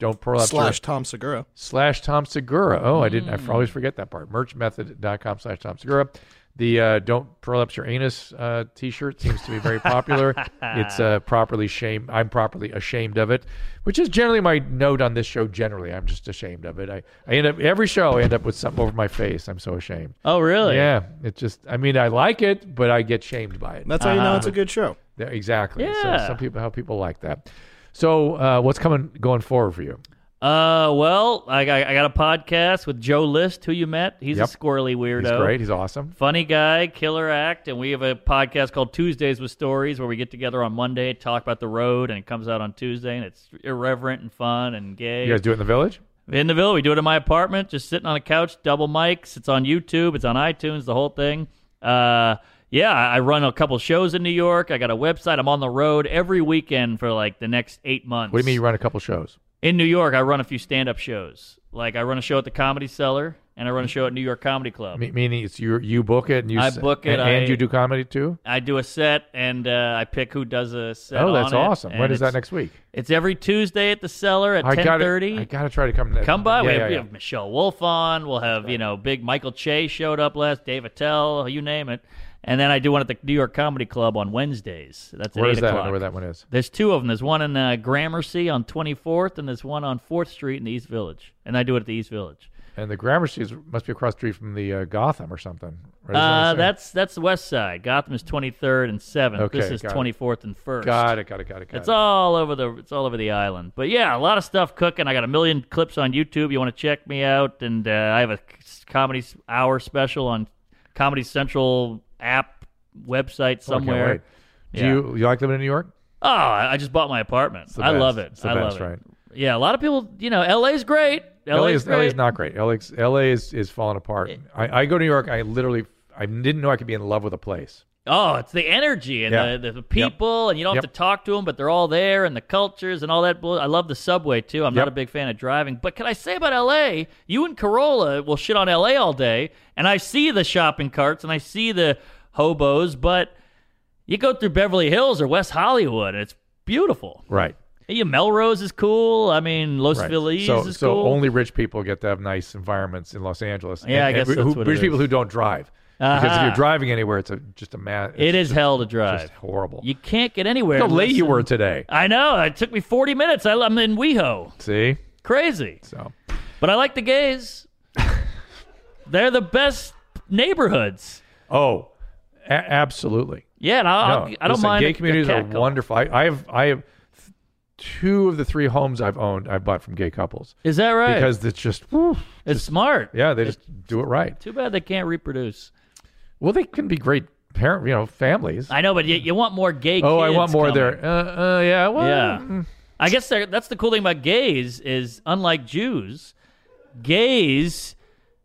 don't prolapse Slash your, Tom Segura. slash Tom Segura. Oh, I didn't. I always forget that part. Merchmethod.com slash Tom Segura. The uh, Don't Prolapse Your Anus uh, T-shirt seems to be very popular. It's uh, properly shamed. I'm properly ashamed of it, which is generally my note on this show. Generally, I'm just ashamed of it. I, I end up every show. I end up with something over my face. I'm so ashamed. Oh, really? Yeah. It just. I mean, I like it, but I get shamed by it. That's how you know it's a good show. Yeah, exactly. Yeah. So some people, how people like that. So uh, what's coming going forward for you? Uh, well, I, I, I got a podcast with Joe List, who you met. He's Yep. a squirrely weirdo. He's great. He's awesome. Funny guy, killer act, and we have a podcast called Tuesdays with Stories where we get together on Monday, talk about the road, and it comes out on Tuesday, and it's irreverent and fun and gay. You guys do it in the village? In the village, we do it in my apartment, just sitting on a couch, double mics. It's on YouTube, it's on iTunes, the whole thing. Uh, yeah, I run a couple shows in New York. I got a website. I'm on the road every weekend for like the next eight months. What do you mean you run a couple shows? In New York, I run a few stand-up shows. Like, I run a show at the Comedy Cellar, and I run a show at New York Comedy Club. Me- meaning it's you you book it and you I s- book it, and, and I- you do comedy too? I do a set, and uh, I pick who does a set Oh, that's on it, awesome. When and is that it's- next week? It's every Tuesday at the Cellar at I ten gotta, thirty. I gotta try to come. Next, Come by. Yeah, we, have, yeah, we yeah. have Michelle Wolf on. We'll have, you know, big Michael Che showed up last, Dave Attell, you name it. And then I do one at the New York Comedy Club on Wednesdays. That's at Where eight is that? I o'clock. don't know where that one is. There's two of them. There's one in uh, Gramercy on twenty-fourth, and there's one on fourth Street in the East Village. And I do it at the East Village. And the Gramercy is, must be across the street from the uh, Gotham or something. Right? Isn't that Uh, what I'm saying? that's that's the West Side. Gotham is twenty-third and seventh. Okay, This is got it. twenty-fourth and first. Got it. Got it. Got it. Got It's it. all over the it's all over the island. But yeah, a lot of stuff cooking. I got a million clips on YouTube. You want to check me out? And uh, I have a comedy hour special on Comedy Central app website Oh, I can't somewhere. wait. Do Yeah. you you like living in New York? Oh, I I just bought my apartment. the I best. love it. It's the I best, love it. right? Yeah, a lot of people, you know, L A's great. L A is great. L A is not great. L A is, L A is, is falling apart. I, I go to New York. I literally I didn't know I could be in love with a place. Oh, it's the energy and Yeah. the, the people, and you don't Yep. have to talk to them, but they're all there, and the cultures and all that. bull- I love the subway, too. I'm Yep. not a big fan of driving. But can I say about L A, you and Corolla will shit on L A all day, and I see the shopping carts, and I see the hobos, but you go through Beverly Hills or West Hollywood, and it's beautiful. Right. Yeah, Melrose is cool. I mean, Los Right. Feliz so, is so cool. only rich people get to have nice environments in Los Angeles. Yeah, I And- guess and that's who, what it rich people is. who don't drive. Because if Aha. you're driving anywhere, it's a just a man. It is hell to Just drive. horrible. You can't get anywhere. Look how late unless- you were today. I know. It took me forty minutes. I, I'm in WeHo. See? Crazy. So But I like the gays. They're the best neighborhoods. oh, a- absolutely. Yeah, and I'll, No, I don't listen, mind. Gay a- a communities are catcall. wonderful. I, I have I have th- two of the three homes I've owned I've bought from gay couples Is that right? because it's just whew, it's smart. yeah they just do it right. Too bad they can't reproduce. Well, they can be great parent you know families. I know, but you, you want more gay kids. oh, I want more coming. there. Uh, uh, yeah. Well, Yeah. mm, I guess they're- that's the cool thing about gays is, unlike Jews, gays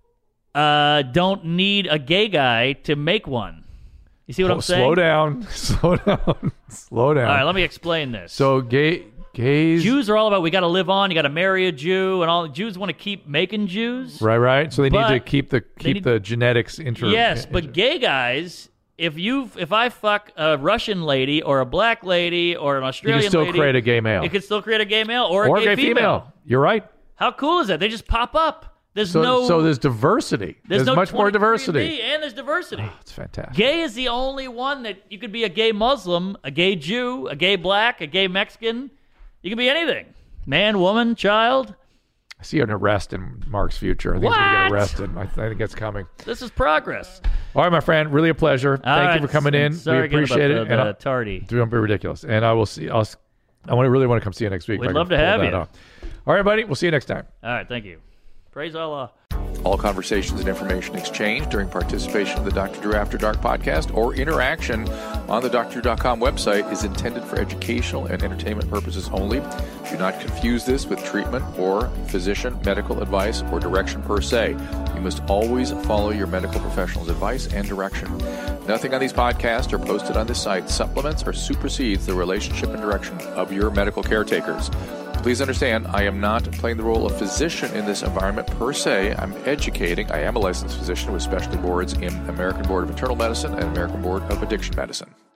uh, don't need a gay guy to make one. You see what oh, I'm saying? slow down. Slow down. Slow down. All right, let me explain this. so gay gays. Jews are all about we got to live on. You got to marry a Jew, and all Jews want to keep making Jews. Right. Right. So they need to But keep the keep need- the genetics inter. Yes, but inter- gay guys, if you if I fuck a Russian lady or a black lady or an you Australian can still lady, create a gay male it could still create a gay male or a or gay, a gay female. You're right. How cool is that? They just pop up. There's So no so there's diversity. there's, There's, no much more twenty-three diversity. and me, and there's diversity. It's fantastic. Gay is the only one that you could be a gay Muslim, a gay Jew, a gay black, a gay Mexican. You can be anything. Man, woman, child. I see an arrest in Mark's future. I think he's going to What? get arrested. I, th- I think it's coming. This is progress. All right, my friend. Really a pleasure. All Thank right, you for coming in. Sorry we again appreciate about it. the, and the I'll- tardy. don't be ridiculous. And I will see. I'll. s- I want to really want to come see you next week. We'd if I love can to pull have that you. off. All right, buddy. We'll see you next time. All right, thank you. Praise Allah. All conversations and information exchanged during participation of the Doctor Drew After Dark podcast or interaction on the D R drew dot com website is intended for educational and entertainment purposes only. Do not confuse this with treatment or physician medical advice or direction per se. You must always follow your medical professional's advice and direction. Nothing on these podcasts or posted on this site supplements or supersedes the relationship and direction of your medical caretakers. Please understand, I am not playing the role of physician in this environment per se. I'm educating. I am a licensed physician with specialty boards in American Board of Internal Medicine and American Board of Addiction Medicine.